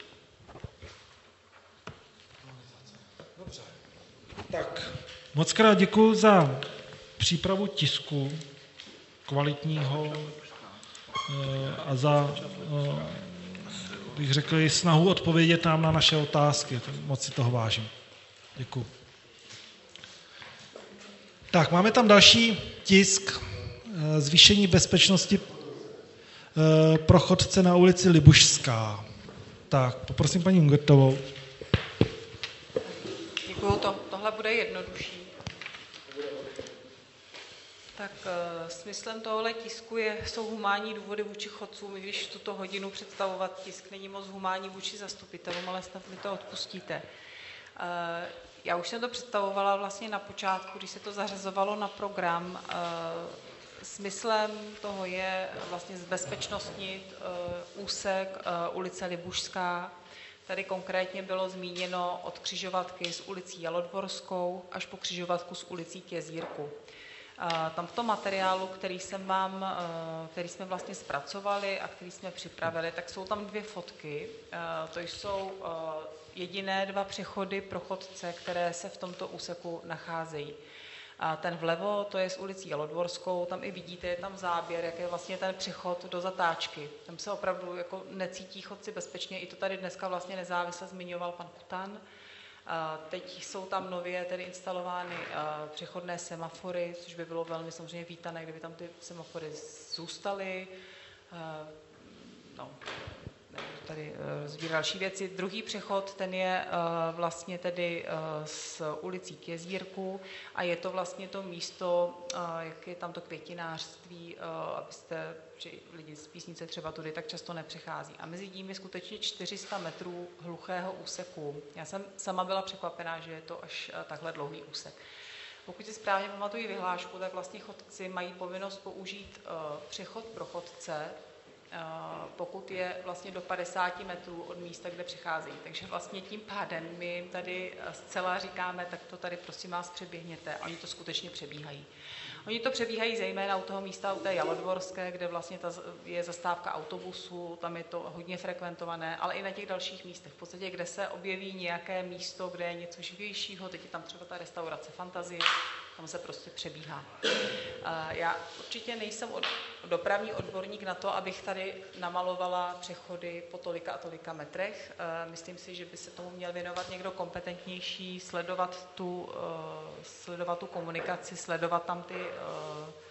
Dobře. Tak, moc krát děkuji za přípravu tisku kvalitního a za, bych řekl, snahu odpovědět nám na naše otázky. Moc si toho vážím. Děkuji. Tak, máme tam další tisk, zvýšení bezpečnosti pro chodce na ulici Libušská. Tak, poprosím paní Ungertovou. Děkuju, tohle bude jednodušší. Tak smyslem tohohle tisku jsou humánní důvody vůči chodcům, i když tuto hodinu představovat tisk není moc humánní vůči zastupitelům, ale snad mi to odpustíte. Já už jsem to představovala vlastně na počátku, když se to zařazovalo na program. Smyslem toho je vlastně zbezpečnostnit úsek ulice Libušská. Tady konkrétně bylo zmíněno od křižovatky s ulicí Jalodvorskou až po křižovatku s ulicí Kezírku. Tam v tom materiálu, který jsme vlastně zpracovali a který jsme připravili, tak jsou tam 2 fotky. To jsou jediné 2 přechody pro chodce, které se v tomto úseku nacházejí. A ten vlevo, to je s ulicí Jalodvorskou, tam i vidíte, je tam záběr, jak je vlastně ten přechod do zatáčky. Tam se opravdu jako necítí chodci bezpečně, i to tady dneska vlastně nezávisle zmiňoval pan Kutan. Teď jsou tam nově tedy instalovány přechodné semafory, což by bylo velmi samozřejmě vítané, kdyby tam ty semafory zůstaly. Nebudu tady rozbírat další věci. Druhý přechod, ten je vlastně tedy s ulicí Kezírku a je to vlastně to místo, jak je tam to květinářství, abyste lidi z Písnice třeba tudy tak často nepřechází. A mezi tím je skutečně 400 metrů hluchého úseku. Já jsem sama byla překvapená, že je to až takhle dlouhý úsek. Pokud si správně pamatuju vyhlášku, tak vlastně chodci mají povinnost použít přechod pro chodce, pokud je vlastně do 50 metrů od místa, kde přicházejí. Takže vlastně tím pádem my jim tady zcela říkáme, tak to tady prosím vás přeběhněte. Oni to skutečně přebíhají. Oni to přebíhají zejména u toho místa, u té Jalodvorské, kde vlastně je zastávka autobusu, tam je to hodně frekventované, ale i na těch dalších místech. V podstatě, kde se objeví nějaké místo, kde je něco živějšího, teď je tam třeba ta restaurace Fantazie, tam se prostě přebíhá. Já určitě nejsem dopravní odborník na to, abych tady namalovala přechody po tolika a tolika metrech. Myslím si, že by se tomu měl věnovat někdo kompetentnější, sledovat tu komunikaci, sledovat tam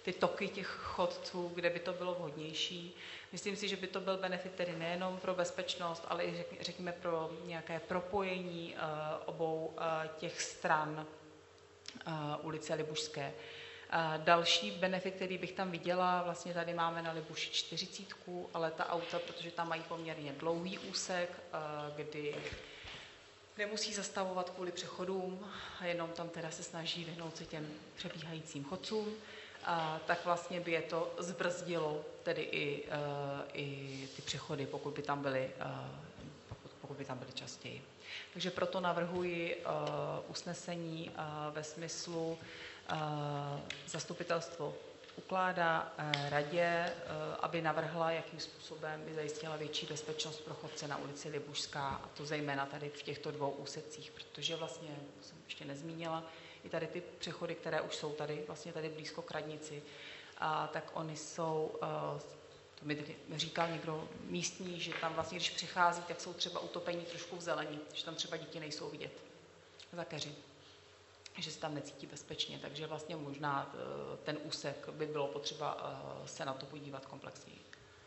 ty toky těch chodců, kde by to bylo vhodnější. Myslím si, že by to byl benefit tedy nejenom pro bezpečnost, ale i řekněme pro nějaké propojení obou těch stran ulice Libušské. Další benefit, který bych tam viděla, vlastně tady máme na Libuši 40, ale ta auta, protože tam mají poměrně dlouhý úsek, kdy nemusí zastavovat kvůli přechodům, a jenom tam teda se snaží vyhnout se těm přebíhajícím chodcům, tak vlastně by je to zbrzdilo, tedy i ty přechody, pokud by tam byly častěji. Takže proto navrhuji usnesení ve smyslu zastupitelstvo ukládá radě, aby navrhla, jakým způsobem by zajistila větší bezpečnost pro chodce na ulici Libušská, a to zejména tady v těchto dvou úsecích, protože vlastně, to jsem ještě nezmínila, i tady ty přechody, které už jsou tady, vlastně tady blízko k radnici, tak oni jsou, to mi říkal někdo místní, že tam vlastně, když přichází, tak jsou třeba utopení trošku v zelení, že tam třeba děti nejsou vidět za keři, že se tam necítí bezpečně, takže vlastně možná ten úsek by bylo potřeba se na to podívat komplexněji.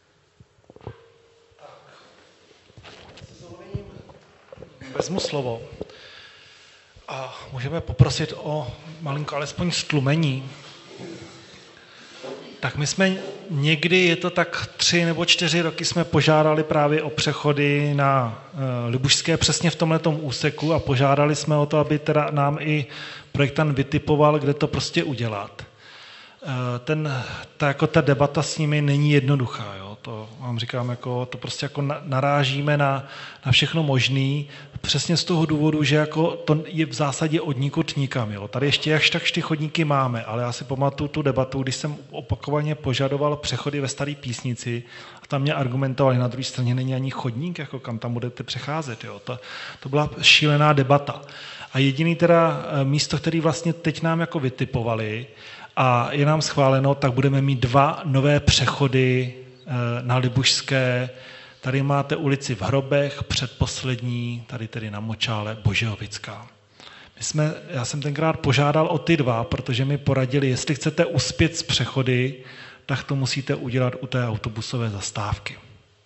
Vezmu slovo a můžeme poprosit o malinko alespoň stlumení. Tak my jsme někdy, je to tak 3 nebo 4 roky, jsme požádali právě o přechody na Libušské přesně v tomhletom úseku a požádali jsme o to, aby teda nám i projektant vytipoval, kde to prostě udělat. Ta debata s nimi není jednoduchá. Jo? To vám říkám, to prostě jako narážíme na všechno možný, přesně z toho důvodu, že jako to je v zásadě od nikud nikam. Jo? Tady ještě jakž tak ty chodníky máme, ale já si pamatuju tu debatu, když jsem opakovaně požadoval přechody ve Staré Písnici a tam mě argumentovali, na druhé straně není ani chodník, jako kam tam budete přecházet. Jo? To byla šílená debata. A jediný teda místo, který vlastně teď nám jako vytipovali, a je nám schváleno, tak budeme mít 2 nové přechody na Libušské. Tady máte ulici v Hrobech, předposlední, tady tedy na Močále, Božehovická. Já jsem tenkrát požádal o ty 2, protože mi poradili, jestli chcete uspět z přechody, tak to musíte udělat u té autobusové zastávky.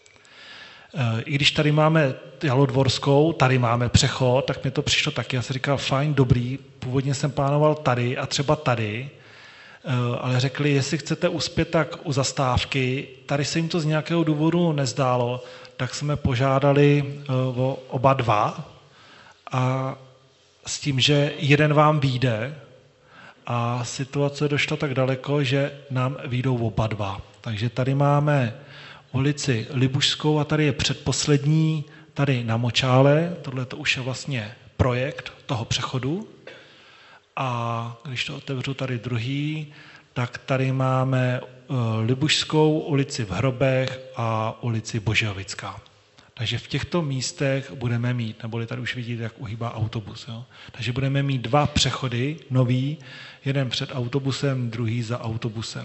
I když tady máme Jalodvorskou, tady máme přechod, tak mi to přišlo taky. Já jsem říkal, fajn, dobrý, původně jsem plánoval tady a třeba tady, ale řekli, jestli chcete uspět, tak u zastávky. Tady se jim to z nějakého důvodu nezdálo, tak jsme požádali o oba 2 a s tím, že jeden vám vyjde a situace došla tak daleko, že nám vyjdou oba 2. Takže tady máme ulici Libušskou a tady je předposlední, tady na Močále, tohle to už je vlastně projekt toho přechodu. A když to otevřu tady druhý, tak tady máme Libušskou, ulici v Hrobech a ulici Božehovická. Takže v těchto místech budeme mít, neboli tady už vidíte, jak uhýbá autobus. Jo? Takže budeme mít 2 přechody nový, jeden před autobusem, druhý za autobusem.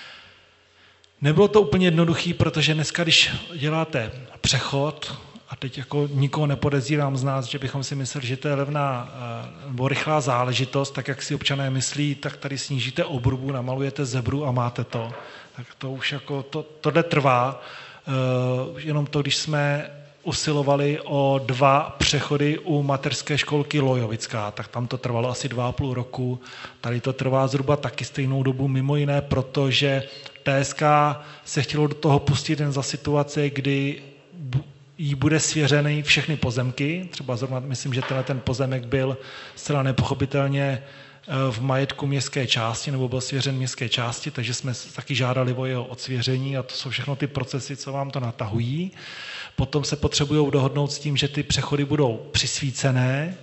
Nebylo to úplně jednoduchý, protože dneska, když děláte přechod, a teď jako nikoho nepodezírám z nás, že bychom si mysleli, že to je levná nebo rychlá záležitost, tak jak si občané myslí, tak tady snížíte obrubu, namalujete zebru a máte to. Tak to už jako, tohle trvá. Jenom to, když jsme usilovali o 2 přechody u mateřské školky Lojovická, tak tam to trvalo asi 2,5 roku. Tady to trvá zhruba taky stejnou dobu, mimo jiné, protože TSK se chtělo do toho pustit jen za situace, kdy jí bude svěřený všechny pozemky, třeba zrovna myslím, že ten pozemek byl zcela nepochopitelně v majetku městské části, nebo byl svěřen městské části, takže jsme taky žádali o jeho odsvěření a to jsou všechno ty procesy, co vám to natahují. Potom se potřebují dohodnout s tím, že ty přechody budou přisvícené,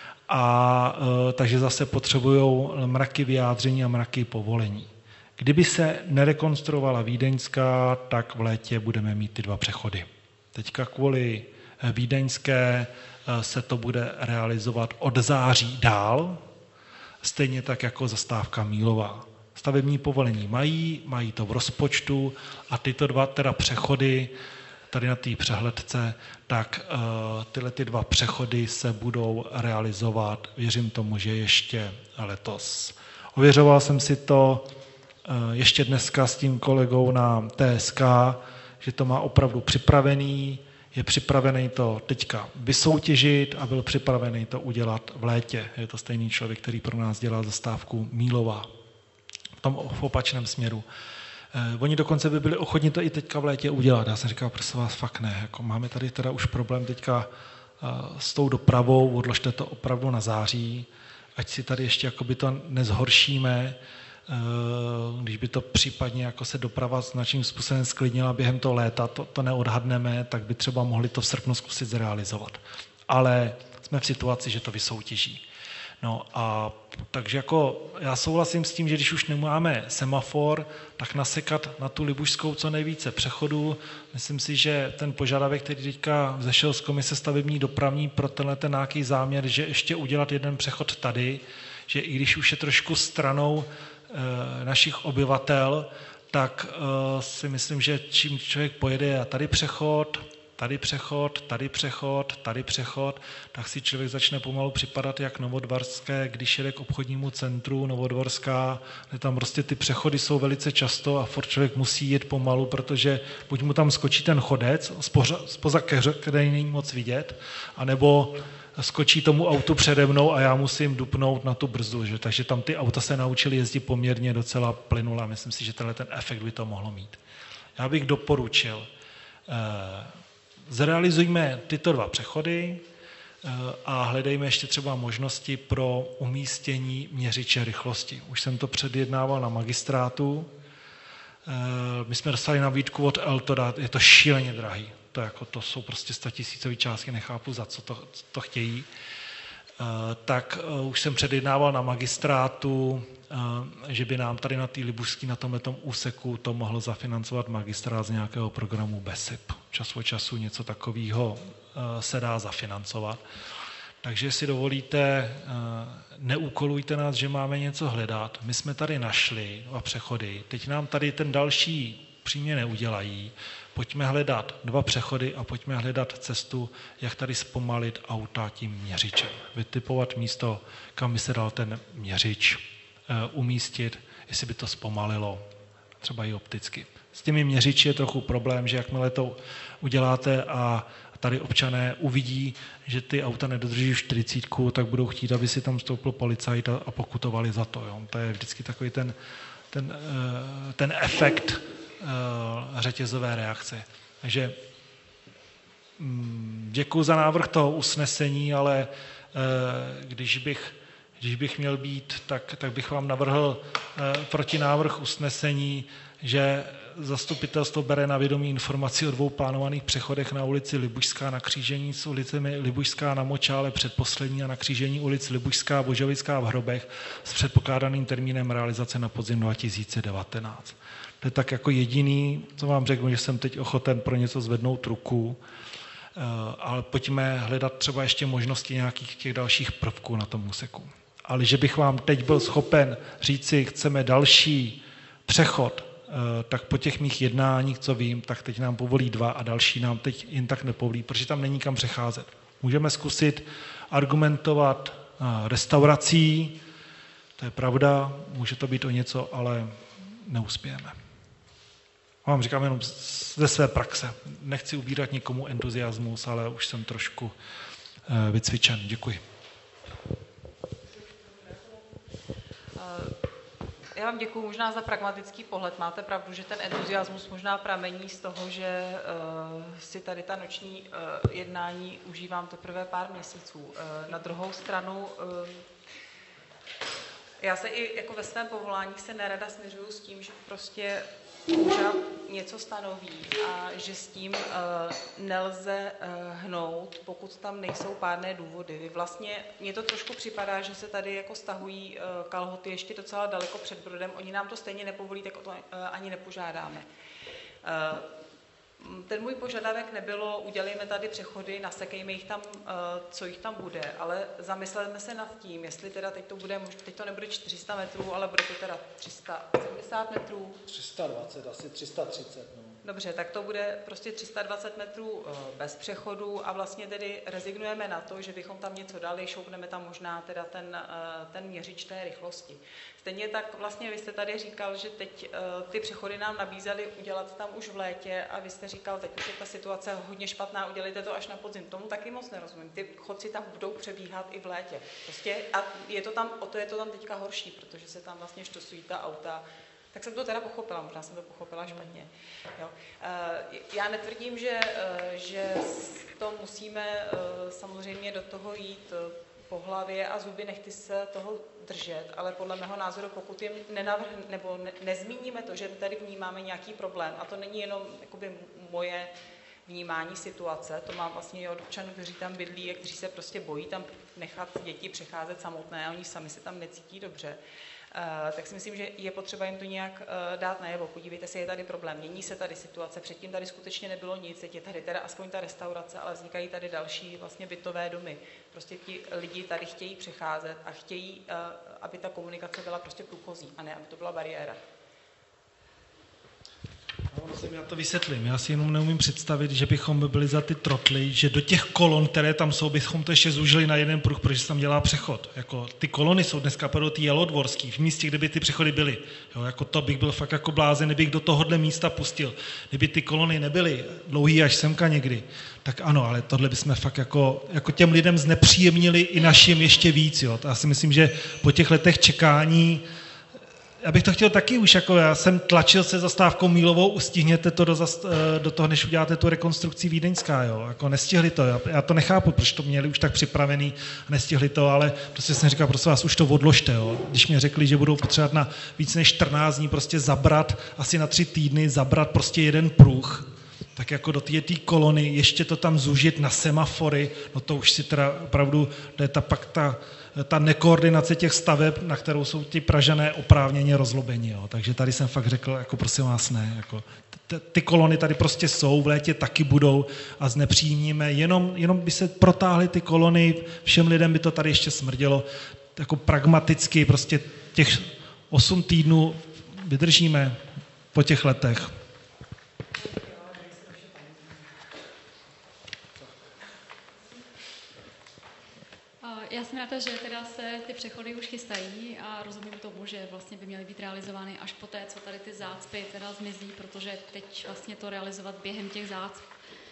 a takže zase potřebují mraky vyjádření a mraky povolení. Kdyby se nerekonstruovala Vídeňská, tak v létě budeme mít ty 2 přechody. Teďka kvůli Vídeňské se to bude realizovat od září dál, stejně tak jako zastávka Mílová. Stavební povolení mají to v rozpočtu a tyto 2 teda přechody, tady na té přehledce, tak tyhle ty 2 přechody se budou realizovat, věřím tomu, že ještě letos. Ověřoval jsem si to, ještě dneska s tím kolegou na TSK, že to má opravdu připravený, je připravený to teďka vysoutěžit a byl připravený to udělat v létě. Je to stejný člověk, který pro nás dělá zastávku Mílová v opačném směru. Oni dokonce by byli ochotni to i teďka v létě udělat. Já jsem říkal, prosím vás, fakt ne. Jako máme tady teda už problém teďka s tou dopravou, odložte to opravdu na září, ať si tady ještě jakoby to nezhoršíme, když by to případně jako se doprava značným způsobem sklidnila během toho léta, to neodhadneme, tak by třeba mohli to v srpnu zkusit zrealizovat. Ale jsme v situaci, že to vysoutěží. No a takže jako já souhlasím s tím, že když už nemáme semafor, tak nasekat na tu Libušskou co nejvíce přechodů. Myslím si, že ten požadavek, který teďka vzešel z komise stavební dopravní pro tenhle ten nějaký záměr, že ještě udělat jeden přechod tady, že i když už je trošku stranou našich obyvatel, tak si myslím, že čím člověk pojede a tady přechod, tady přechod, tady přechod, tady přechod, tak si člověk začne pomalu připadat jak Novodvorské, když jede k obchodnímu centru Novodvorská, kde tam prostě ty přechody jsou velice často a furt člověk musí jet pomalu, protože buď mu tam skočí ten chodec spoza keře, který není moc vidět, anebo skočí tomu autu přede mnou a já musím dupnout na tu brzdu. Že? Takže tam ty auta se naučili jezdit poměrně docela plynule. Myslím si, že tenhle ten efekt by to mohlo mít. Já bych doporučil, zrealizujme tyto dva přechody a hledejme ještě třeba možnosti pro umístění měřiče rychlosti. Už jsem to předjednával na magistrátu. My jsme dostali nabídku od Eltoda, je to šíleně drahý. To jsou prostě 100 000 částky, nechápu, za co to chtějí. Tak už jsem předjednával na magistrátu, že by nám tady na té Libušské, na tomhletom úseku to mohl zafinancovat magistrát z nějakého programu BESIP. Čas od času něco takového se dá zafinancovat. Takže jestli dovolíte, neúkolujte nás, že máme něco hledat. My jsme tady našli dva přechody, teď nám tady ten další přímě neudělají. Pojďme hledat dva přechody a pojďme hledat cestu, jak tady zpomalit auta tím měřičem. Vytipovat místo, kam by se dal ten měřič umístit, jestli by to zpomalilo, třeba i opticky. S těmi měřiči je trochu problém, že jakmile to uděláte a tady občané uvidí, že ty auta nedodrží 40, tak budou chtít, aby si tam vstoupil policajt a pokutovali za to. Jo. To je vždycky takový ten efekt řetězové reakce. Takže děkuji za návrh toho usnesení, ale když bych měl být, tak bych vám navrhl protinávrh usnesení, že zastupitelstvo bere na vědomí informaci o 2 plánovaných přechodech na ulici Libušská na křížení s ulicemi Libušská na Močále předposlední a na křížení ulic Libušská a Božovická v Hrobech s předpokládaným termínem realizace na podzim 2019. To je tak jako jediný, co vám řeknu, že jsem teď ochoten pro něco zvednout ruku, ale pojďme hledat třeba ještě možnosti nějakých těch dalších prvků na tom úseku. Ale že bych vám teď byl schopen říci, chceme další přechod, tak po těch mých jednáních, co vím, tak teď nám povolí 2 a další nám teď jen tak nepovolí, protože tam není kam přecházet. Můžeme zkusit argumentovat restaurací, to je pravda, může to být o něco, ale neuspějeme. Vám říkám jenom ze své praxe. Nechci ubírat nikomu entuziasmus, ale už jsem trošku vycvičen. Děkuji. Já vám děkuji možná za pragmatický pohled. Máte pravdu, že ten entuziasmus možná pramení z toho, že si tady ta noční jednání užívám teprve pár měsíců. Na druhou stranu, já se i jako ve svém povolání se nerada směřuju s tím, že prostě úřad něco stanoví a že s tím nelze hnout, pokud tam nejsou pádné důvody. Vlastně mně to trošku připadá, že se tady jako stahují kalhoty ještě docela daleko před Brodem. Oni nám to stejně nepovolí, tak o to ani nepožádáme. Ten můj požadavek nebylo, udělejme tady přechody, nasekejme jich tam, co jich tam bude, ale zamysleme se nad tím, jestli teda teď to nebude 400 metrů, ale bude to teda 370 metrů. 320, asi 330. No. Dobře, tak to bude prostě 320 metrů bez přechodu a vlastně tedy rezignujeme na to, že bychom tam něco dali, šoupneme tam možná teda ten měřič té rychlosti. Stejně tak vlastně vy jste tady říkal, že teď ty přechody nám nabízeli udělat tam už v létě a vy jste říkal, teď už je ta situace hodně špatná, udělejte to až na podzim. Tomu taky moc nerozumím. Ty chodci tam budou přebíhat i v létě. Prostě a je to tam teďka horší, protože se tam vlastně štosují ta auta. Tak jsem to teda pochopila, možná jsem to pochopila špatně. Jo. Já netvrdím, že to musíme samozřejmě do toho jít po hlavě a zuby nechty se toho držet, ale podle mého názoru, pokud jim nezmíníme to, že tady vnímáme nějaký problém, a to není jenom jakoby moje vnímání situace, to mám vlastně i od občanů, kteří tam bydlí, kteří se prostě bojí tam nechat děti přecházet samotné a oni sami se tam necítí dobře, tak si myslím, že je potřeba jim to nějak dát najevo. Podívejte se, je tady problém, mění se tady situace, předtím tady skutečně nebylo nic, teď je tady teda aspoň ta restaurace, ale vznikají tady další vlastně bytové domy. Prostě ti lidi tady chtějí přecházet a chtějí, aby ta komunikace byla prostě průchozí a ne, aby to byla bariéra. Já to vysvětlím. Já si jenom neumím představit, že bychom byli za ty trotly, že do těch kolon, které tam jsou, bychom to ještě zúžili na jeden pruh, protože se tam dělá přechod. Jako, ty kolony jsou dneska pro ty Jelodvorský, v místě, kde by ty přechody byly. Jo, jako to bych byl fakt jako blázen, kdybych do tohohle místa pustil. Kdyby ty kolony nebyly dlouhý až semka někdy, tak ano, ale tohle bychom fakt jako těm lidem znepříjemnili i našim ještě víc. Jo. Já si myslím, že po těch letech čekání já bych to chtěl taky už, jako já jsem tlačil se zastávkou Mílovou, ustihněte to do toho, než uděláte tu rekonstrukci vídeňská, jo, jako nestihli to, já to nechápu, protože to měli už tak připravený a nestihli to, ale prostě jsem říkal, prosím vás, už to odložte, jo, když mě řekli, že budou potřebovat na víc než 14 dní prostě zabrat, asi na 3 týdny, zabrat prostě jeden pruh, tak jako do té kolony, ještě to tam zúžit na semafory, no to už si teda opravdu, to je ta nekoordinace těch staveb, na kterou jsou ti Pražané oprávněně rozlobeni. Jo. Takže tady jsem fakt řekl, jako prosím vás ne. Jako, ty kolony tady prostě jsou, v létě taky budou a znepříjemníme. Jenom by se protáhly ty kolony, všem lidem by to tady ještě smrdělo. Jako pragmaticky prostě těch 8 týdnů vydržíme po těch letech. Já jsem ráda, že teda se ty přechody už chystají a rozumím tomu, že vlastně by měly být realizovány až poté, co tady ty zácpy teda zmizí, protože teď vlastně to realizovat během těch zácp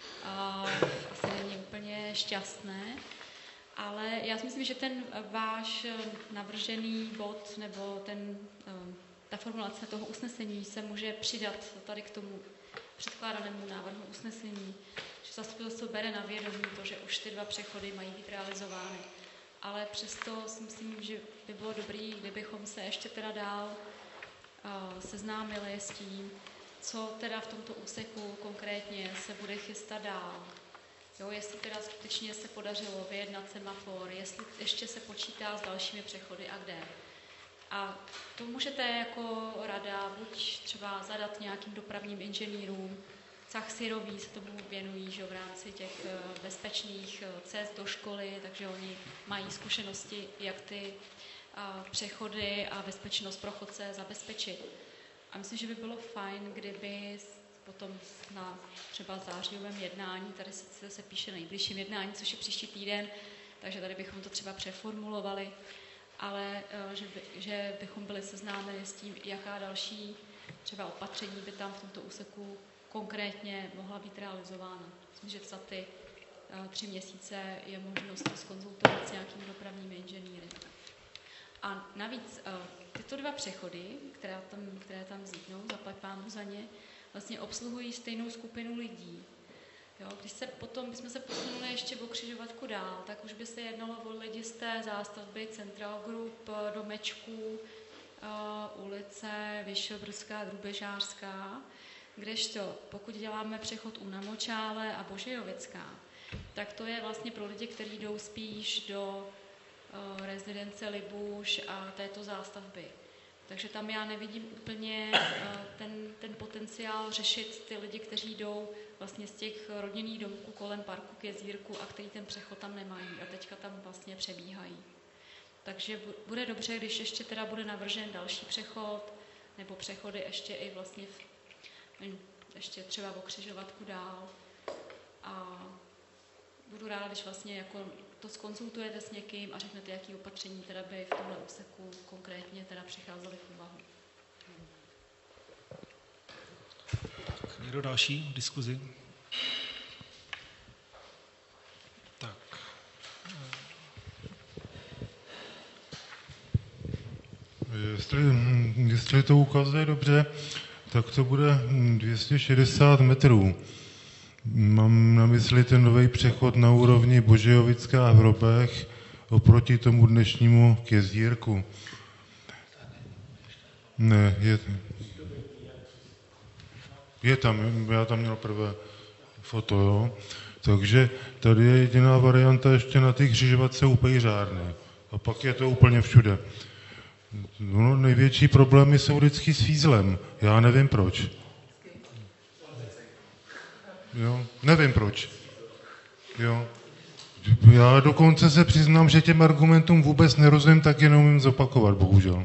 asi není úplně šťastné. Ale já si myslím, že ten váš navržený bod nebo ta formulace toho usnesení se může přidat tady k tomu předkládanému návrhu usnesení, že zastupitelstvo bere na vědomí to, že už ty 2 přechody mají být realizovány. Ale přesto si myslím, že by bylo dobré, kdybychom se ještě teda dál seznámili s tím, co teda v tomto úseku konkrétně se bude chystat dál. Jo, jestli teda skutečně se podařilo vyjednat semafor, jestli ještě se počítá s dalšími přechody a kde. A to můžete jako rada buď třeba zadat nějakým dopravním inženýrům, Cachsiroví se tomu věnují, že v rámci těch bezpečných cest do školy, takže oni mají zkušenosti, jak ty přechody a bezpečnost pro chodce zabezpečit. A myslím, že by bylo fajn, kdyby potom na třeba zářijovém jednání, tady se píše nejbližším jednání, což je příští týden, takže tady bychom to třeba přeformulovali, ale že bychom byli seznámeni s tím, jaká další třeba opatření by tam v tomto úseku konkrétně mohla být realizována. Myslím, že za ty 3 měsíce je možnost to zkonzultovat s nějakými dopravními inženýry. A navíc tyto 2 přechody, které tam vzniknou, zaplať pánu za ně, vlastně obsluhují stejnou skupinu lidí. Jo, bychom se posunuli ještě o křižovatku dál, tak už by se jednalo o lidi z té zástavby Central Group, domečků, ulice Vyšehrodská, Drubežářská, kdežto pokud děláme přechod u Namočále a Božejovická, tak to je vlastně pro lidi, kteří jdou spíš do rezidence Libuš a této zástavby. Takže tam já nevidím úplně ten potenciál řešit ty lidi, kteří jdou vlastně z těch rodinných domků kolem parku k jezírku a kteří ten přechod tam nemají a teďka tam vlastně přebíhají. Takže bude dobře, když ještě teda bude navržen další přechod nebo přechody ještě i vlastně ještě třeba o křižovatku dál. A budu ráda, když vlastně jako to zkonzultujete s někým a řeknete, jaký opatření teda by v tomhle úseku konkrétně teda přicházely v úvahu. Tak, někdo další v diskuzi? Tak. Jestli to ukazuje dobře, tak to bude 260 metrů. Mám na mysli ten nový přechod na úrovni Božejovická v Hrobech oproti tomu dnešnímu k Jezírku. Ne, je tam, já tam měl prvé foto, jo. Takže tady je jediná varianta ještě na ty křižovatce u Pejřárny. A pak je to úplně všude. No, největší problémy jsou vždycky s fízlem. Já nevím proč. Jo, nevím proč. Jo. Já dokonce se přiznám, že těm argumentům vůbec nerozumím, tak je neumím zopakovat, bohužel.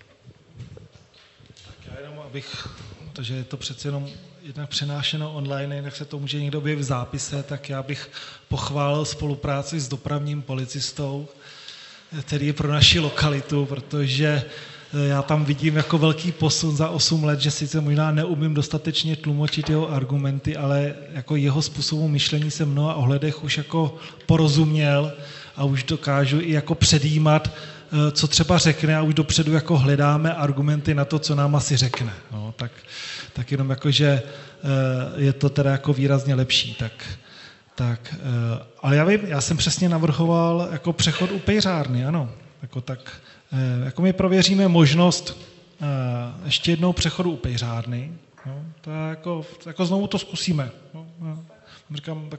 Tak já jenom, protože je to přece jenom jednak přenášeno online, jinak se to může někdo objevit v zápise, tak já bych pochválil spolupráci s dopravním policistou, který je pro naši lokalitu, protože já tam vidím jako velký posun za 8 let, že sice možná neumím dostatečně tlumočit jeho argumenty, ale jako jeho způsobu myšlení jsem v mnoha ohledech už jako porozuměl a už dokážu i jako předjímat, co třeba řekne a už dopředu jako hledáme argumenty na to, co nám asi řekne. No, tak jenom jako, že je to teda jako výrazně lepší. Ale já vím, já jsem přesně navrhoval jako přechod u Pejřárny, ano. Jako my prověříme možnost ještě jednou přechodu u Pejřárny. No, to jako znovu to zkusíme. No, říkám,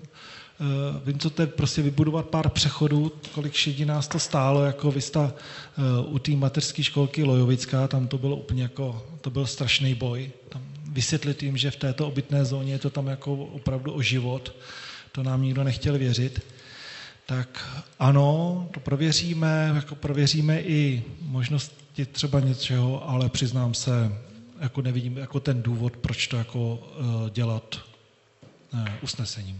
vím, co to je prostě vybudovat pár přechodů, kolik šedí nás to stálo, jako vysta u té mateřské školky Lojovická, tam to bylo úplně jako, to byl strašný boj. Tam vysvětlit jim, že v této obytné zóně je to tam jako opravdu o život, to nám nikdo nechtěl věřit. Tak ano, to prověříme i možnosti třeba něčeho, ale přiznám se, jako nevidím jako ten důvod, proč to jako dělat usnesením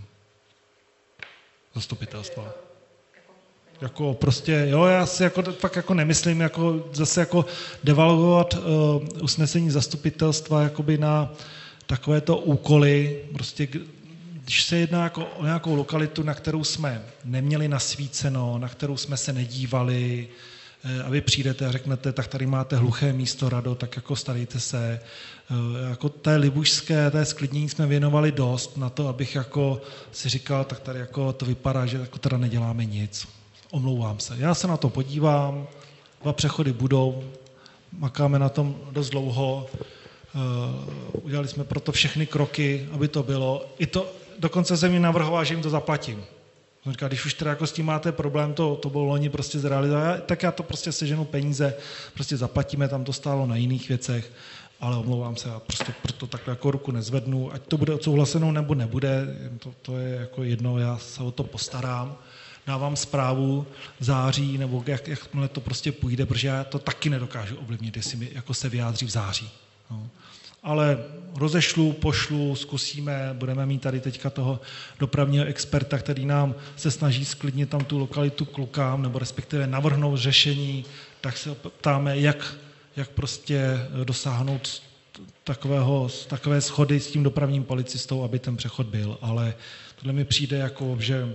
zastupitelstva. Jako prostě, jo, já si jako fakt jako nemyslím, jako zase jako devalvovat usnesení zastupitelstva jakoby na takovéto úkoly, prostě když se jedná jako o nějakou lokalitu, na kterou jsme neměli nasvíceno, na kterou jsme se nedívali, a vy přijdete a řeknete, tak tady máte hluché místo, Rado, tak jako starejte se. Jako té Libušské, té Sklidnění jsme věnovali dost na to, abych jako si říkal, tak tady jako to vypadá, že jako teda neděláme nic. Omlouvám se. Já se na to podívám, 2 přechody budou, makáme na tom dost dlouho, udělali jsme proto všechny kroky, aby to bylo. I to, dokonce jsem mi navrhoval, že jim to zaplatím. Říká, když už teda jako s tím máte problém, to bylo loni prostě zrealizovat, tak já to prostě seženu peníze, prostě zaplatíme, tam to stálo na jiných věcech, ale omlouvám se, já prostě proto takhle jako ruku nezvednu, ať to bude odsouhlasenou nebo nebude, to je jako jedno, já se o to postarám, dávám zprávu v září, nebo jakmile to prostě půjde, protože já to taky nedokážu ovlivnit, jestli mi jako se vyjádří v září. No. Ale rozešlu, pošlu, zkusíme, budeme mít tady teďka toho dopravního experta, který nám se snaží sklidnit tam tu lokalitu klukám, nebo respektive navrhnout řešení, tak se ptáme, jak prostě dosáhnout takové shody s tím dopravním policistou, aby ten přechod byl. Ale tohle mi přijde jako, že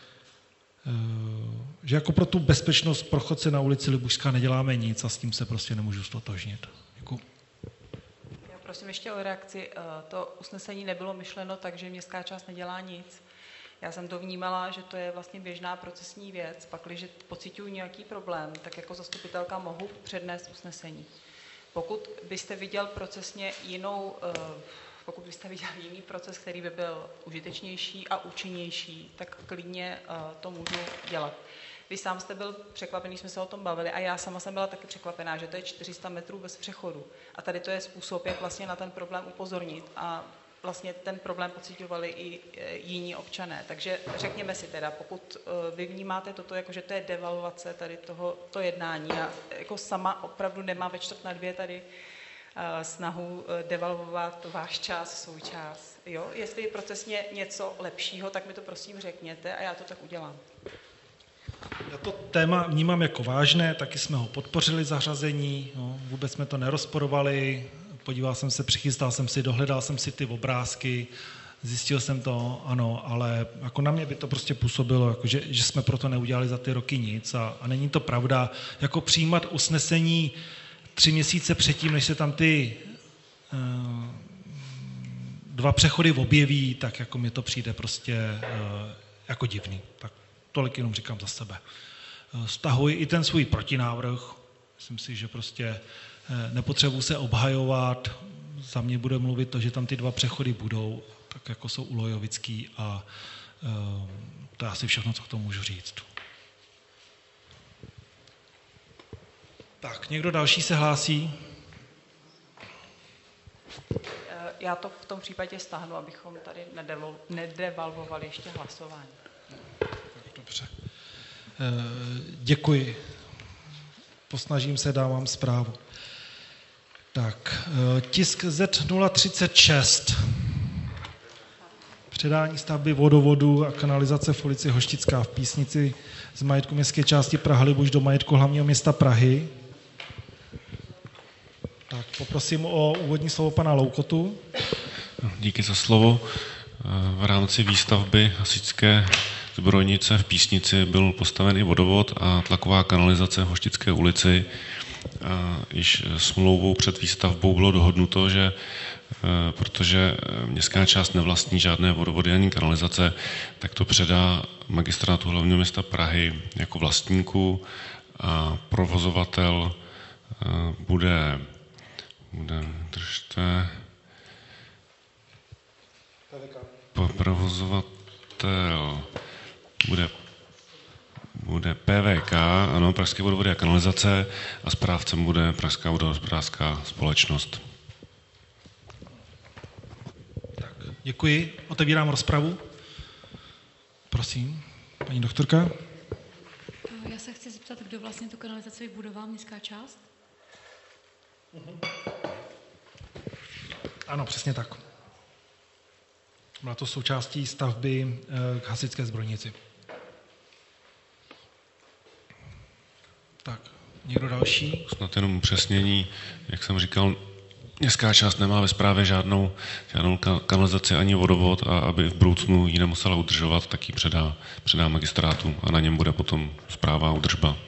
jako pro tu bezpečnost pro chodce na ulici Libušská neděláme nic a s tím se prostě nemůžu ztotožnit. Děkuji. Prosím ještě o reakci. To usnesení nebylo myšleno tak, že městská část nedělá nic. Já jsem to vnímala, že to je vlastně běžná procesní věc. Pak, když pociťuji nějaký problém, tak jako zastupitelka mohu přednést usnesení. Pokud byste viděl procesně pokud byste viděl jiný proces, který by byl užitečnější a účinnější, tak klidně to můžu dělat. Vy sám jste byl překvapený, jsme se o tom bavili a já sama jsem byla taky překvapená, že to je 400 metrů bez přechodu. A tady to je způsob, jak vlastně na ten problém upozornit a vlastně ten problém pociťovali i jiní občané. Takže řekněme si teda, pokud vy vnímáte toto jako, že to je devalvace tady to jednání a jako sama opravdu nemá ve 1:45 tady snahu devalvovat váš čas, svůj čas. Jo? Jestli je procesně něco lepšího, tak mi to prosím řekněte a já to tak udělám. Já to téma vnímám jako vážné, taky jsme ho podpořili zařazení, no, vůbec jsme to nerozporovali, podíval jsem se, přichystal jsem si, dohledal jsem si ty obrázky, zjistil jsem to, ano, ale jako na mě by to prostě působilo, jako že jsme proto neudělali za ty roky nic a není to pravda. Jako přijímat usnesení 3 měsíce předtím, než se tam ty 2 přechody objeví, tak jako mi to přijde prostě jako divný. Tak tolik jenom říkám za sebe. Stahuji i ten svůj protinávrh. Myslím si, že prostě nepotřebuji se obhajovat. Za mě bude mluvit to, že tam ty 2 přechody budou, tak jako jsou u Lojovický a to je asi všechno, co k tomu můžu říct. Tak, někdo další se hlásí? Já to v tom případě stáhnu, abychom tady nedevalvovali ještě hlasování. Dobře. Děkuji. Posnažím se, dávám zprávu. Tak, tisk Z036. Předání stavby vodovodu a kanalizace v ulici Hoštická v Písnici z majetku městské části Praha-Libuš do majetku hlavního města Prahy. Tak, poprosím o úvodní slovo pana Loukotu. Díky za slovo. V rámci výstavby hasičské zbrojnice v Písnici byl postaven i vodovod a tlaková kanalizace v Hoštické ulici. A již smlouvou před výstavbou bylo dohodnuto, že protože městská část nevlastní žádné vodovody ani kanalizace, tak to předá magistrátu hlavního města Prahy jako vlastníku a provozovatel bude držte, provozovatel bude PVK, ano, Pražské vodovody a kanalizace a správcem bude Pražská vodohospodářská společnost. Tak, děkuji. Otevírám rozpravu. Prosím, paní doktorka. Já se chci zeptat, kdo vlastně tu kanalizaci budová, městská část? Ano, přesně tak. Byla to součástí stavby k hasičské zbrojnici. Tak, někdo další? Snad jenom upřesnění, jak jsem říkal, městská část nemá ve správě žádnou kanalizaci ani vodovod a aby v budoucnu ji nemusela udržovat, tak ji předá magistrátu a na něm bude potom správa a údržba.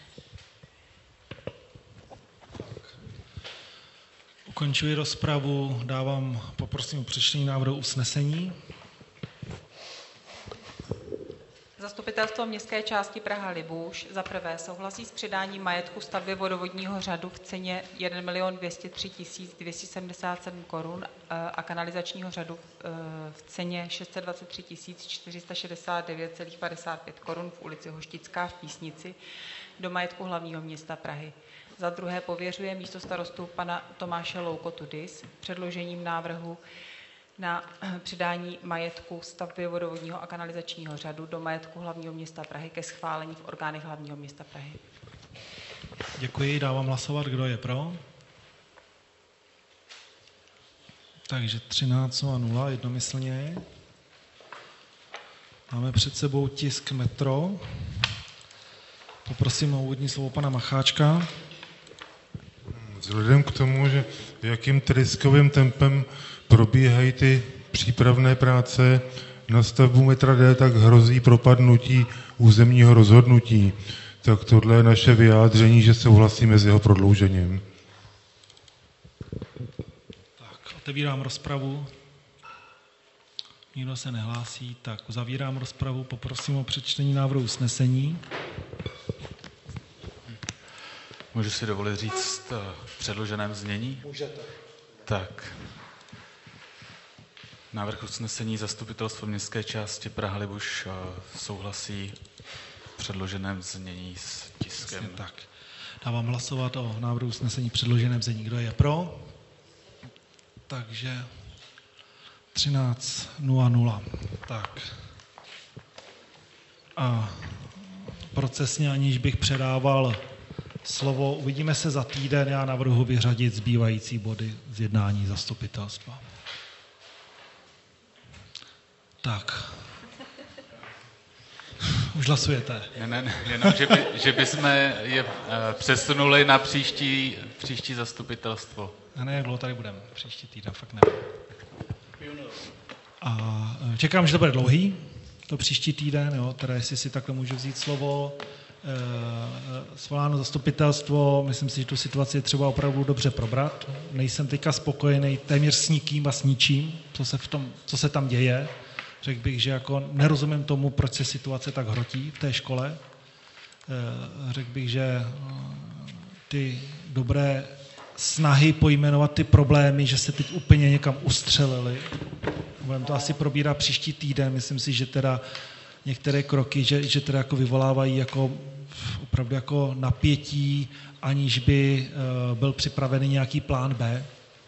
Ukončuji rozpravu, poprosím o přečtení návrhu usnesení. Zastupitelstvo městské části Praha-Libuš za prvé souhlasí s předáním majetku stavby vodovodního řadu v ceně 1 203 277 korun a kanalizačního řadu v ceně 623 469,55 korun v ulici Hoštická v Písnici do majetku hlavního města Prahy. Za druhé pověřuje místostarostu pana Tomáše Loukotu Dys předložením návrhu na předání majetku stavby vodovodního a kanalizačního řadu do majetku hlavního města Prahy ke schválení v orgánech hlavního města Prahy. Děkuji, dávám hlasovat, kdo je pro. Takže 13:0 jednomyslně. Máme před sebou tisk Metro. Poprosím o úvodní slovo pana Macháčka. Vzhledem k tomu, že jakým tryskovým tempem probíhají ty přípravné práce na stavbu metra D, tak hrozí propadnutí územního rozhodnutí. Tak tohle je naše vyjádření, že souhlasíme s jeho prodloužením. Tak, otevírám rozpravu. Nikdo se nehlásí, tak uzavírám rozpravu. Poprosím o přečtení návrhu usnesení. Můžu si dovolit říct v předloženém znění? Můžete. Tak. Návrh usnesení zastupitelstvo městské části Praha-Libuš souhlasí v předloženém znění s tiskem. Přesně tak. Dávám hlasovat o návrhu usnesení v předloženém znění. Kdo je pro? Takže 13:00. Tak. A procesně, aniž bych předával slovo. Uvidíme se za týden, já navrhuji vyřadit zbývající body z jednání zastupitelstva. Tak. Už hlasujete. Ne, jenom, že bychom je přesunuli na příští zastupitelstvo. Ne, jak dlouho tady budeme, příští týden, fakt ne. A čekám, že to bude dlouhý, to příští týden, jo, teda jestli si takhle můžu vzít slovo. Svoláno zastupitelstvo, myslím si, že tu situaci je třeba opravdu dobře probrat. Nejsem teďka spokojený téměř s nikým a s ničím, co se tam děje. Řekl bych, že jako nerozumím tomu, proč se situace tak hrotí v té škole. Řekl bych, že ty dobré snahy pojmenovat ty problémy, že se teď úplně někam ustřelili. Budeme to asi probírat příští týden. Myslím si, že teda některé kroky, že teda jako vyvolávají jako opravdu jako napětí, aniž by byl připravený nějaký plán B.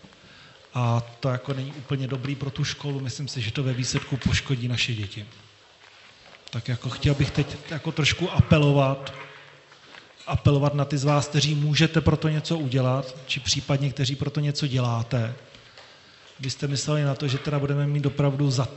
A to jako není úplně dobrý pro tu školu. Myslím si, že to ve výsledku poškodí naše děti. Tak jako chtěl bych teď jako trošku apelovat na ty z vás, kteří můžete pro to něco udělat, či případně kteří pro to něco děláte. Byste mysleli na to, že teda budeme mít opravdu za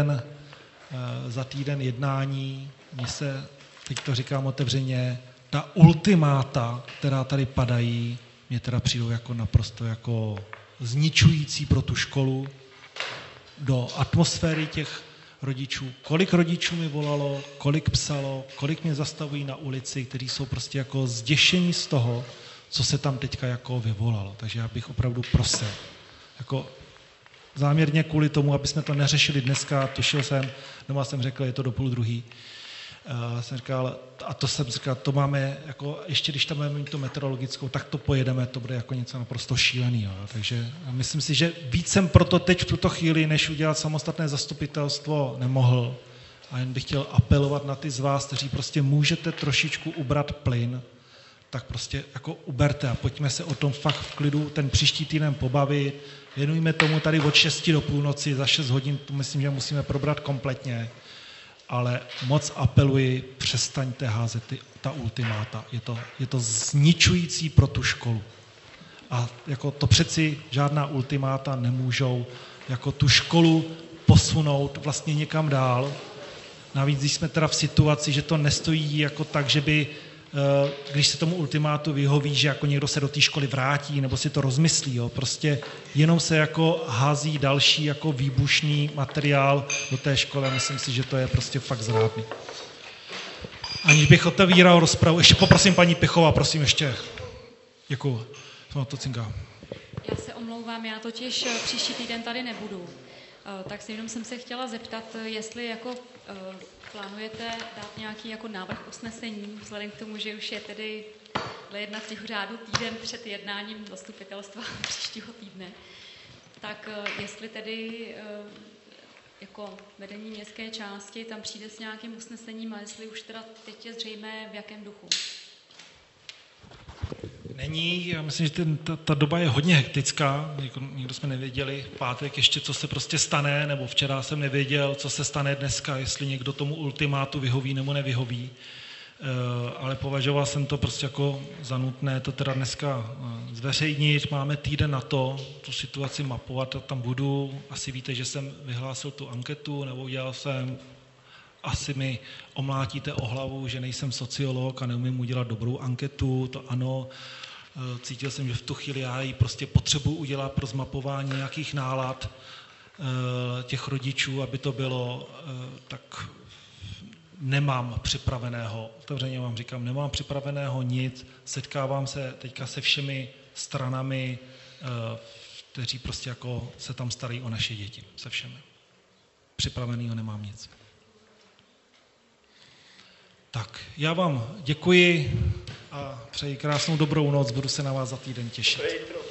týden jednání. Mně se, teď to říkám otevřeně, ta ultimáta, která tady padají, mě teda přijdou jako naprosto jako zničující pro tu školu, do atmosféry těch rodičů. Kolik rodičů mi volalo, kolik psalo, kolik mě zastavují na ulici, kteří jsou prostě jako zděšení z toho, co se tam teďka jako vyvolalo. Takže já bych opravdu prosil, jako záměrně kvůli tomu, aby jsme to neřešili dneska, tušil jsem, doma jsem řekl, je to do 12:30. Jsem říkal, a to jsem říkal, to máme, jako ještě když tam máme mít tu meteorologickou, tak to pojedeme, to bude jako něco naprosto šíleného. Takže myslím si, že víc jsem proto teď v tuto chvíli, než udělat samostatné zastupitelstvo, nemohl. A jen bych chtěl apelovat na ty z vás, kteří prostě můžete trošičku ubrat plyn, tak prostě jako uberte a pojďme se o tom fakt v klidu ten příští týden pobavit. Věnujme tomu tady od 6 do půlnoci, za 6 hodin, to myslím, že musíme probrat kompletně. Ale moc apeluji, přestaňte házet ta ultimáta. Je to zničující pro tu školu. A jako to přeci žádná ultimáta nemůžou jako tu školu posunout vlastně někam dál. Navíc, když jsme teda v situaci, že to nestojí jako tak, že by, když se tomu ultimátu vyhoví, že jako někdo se do té školy vrátí nebo si to rozmyslí. Jo. Prostě jenom se jako hází další jako výbušný materiál do té školy. Myslím si, že to je prostě fakt zrádný. Aniž bych otevíral rozpravu. Ještě poprosím paní Pichová, prosím ještě. Děkuju. Já se omlouvám, já totiž příští týden tady nebudu. Tak si jenom jsem se chtěla zeptat, jestli jako plánujete dát nějaký jako návrh usnesení, vzhledem k tomu, že už je tedy dle jednacího řádu týden před jednáním zastupitelstva příštího týdne, tak jestli tedy jako vedení městské části tam přijde s nějakým usnesením a jestli už teda teď je zřejmé, v jakém duchu. Není, já myslím, že ta doba je hodně hektická, nikdo jsme nevěděli v pátek ještě, co se prostě stane, nebo včera jsem nevěděl, co se stane dneska, jestli někdo tomu ultimátu vyhoví nebo nevyhoví, ale považoval jsem to prostě jako za nutné to teda dneska zveřejnit, máme týden na to, tu situaci mapovat, a tam budu, asi víte, že jsem vyhlásil tu anketu, nebo udělal jsem, asi mi omlátíte o hlavu, že nejsem sociolog a neumím udělat dobrou anketu, to ano. Cítil jsem, že v tu chvíli já ji prostě potřebuji udělat pro zmapování nějakých nálad těch rodičů, aby to bylo, tak nemám připraveného, otevřeně vám říkám, nemám připraveného nic, setkávám se teďka se všemi stranami, kteří prostě jako se tam starají o naše děti, se všemi. Připravenýho nemám nic. Tak, já vám děkuji a přeji krásnou dobrou noc, budu se na vás za týden těšit.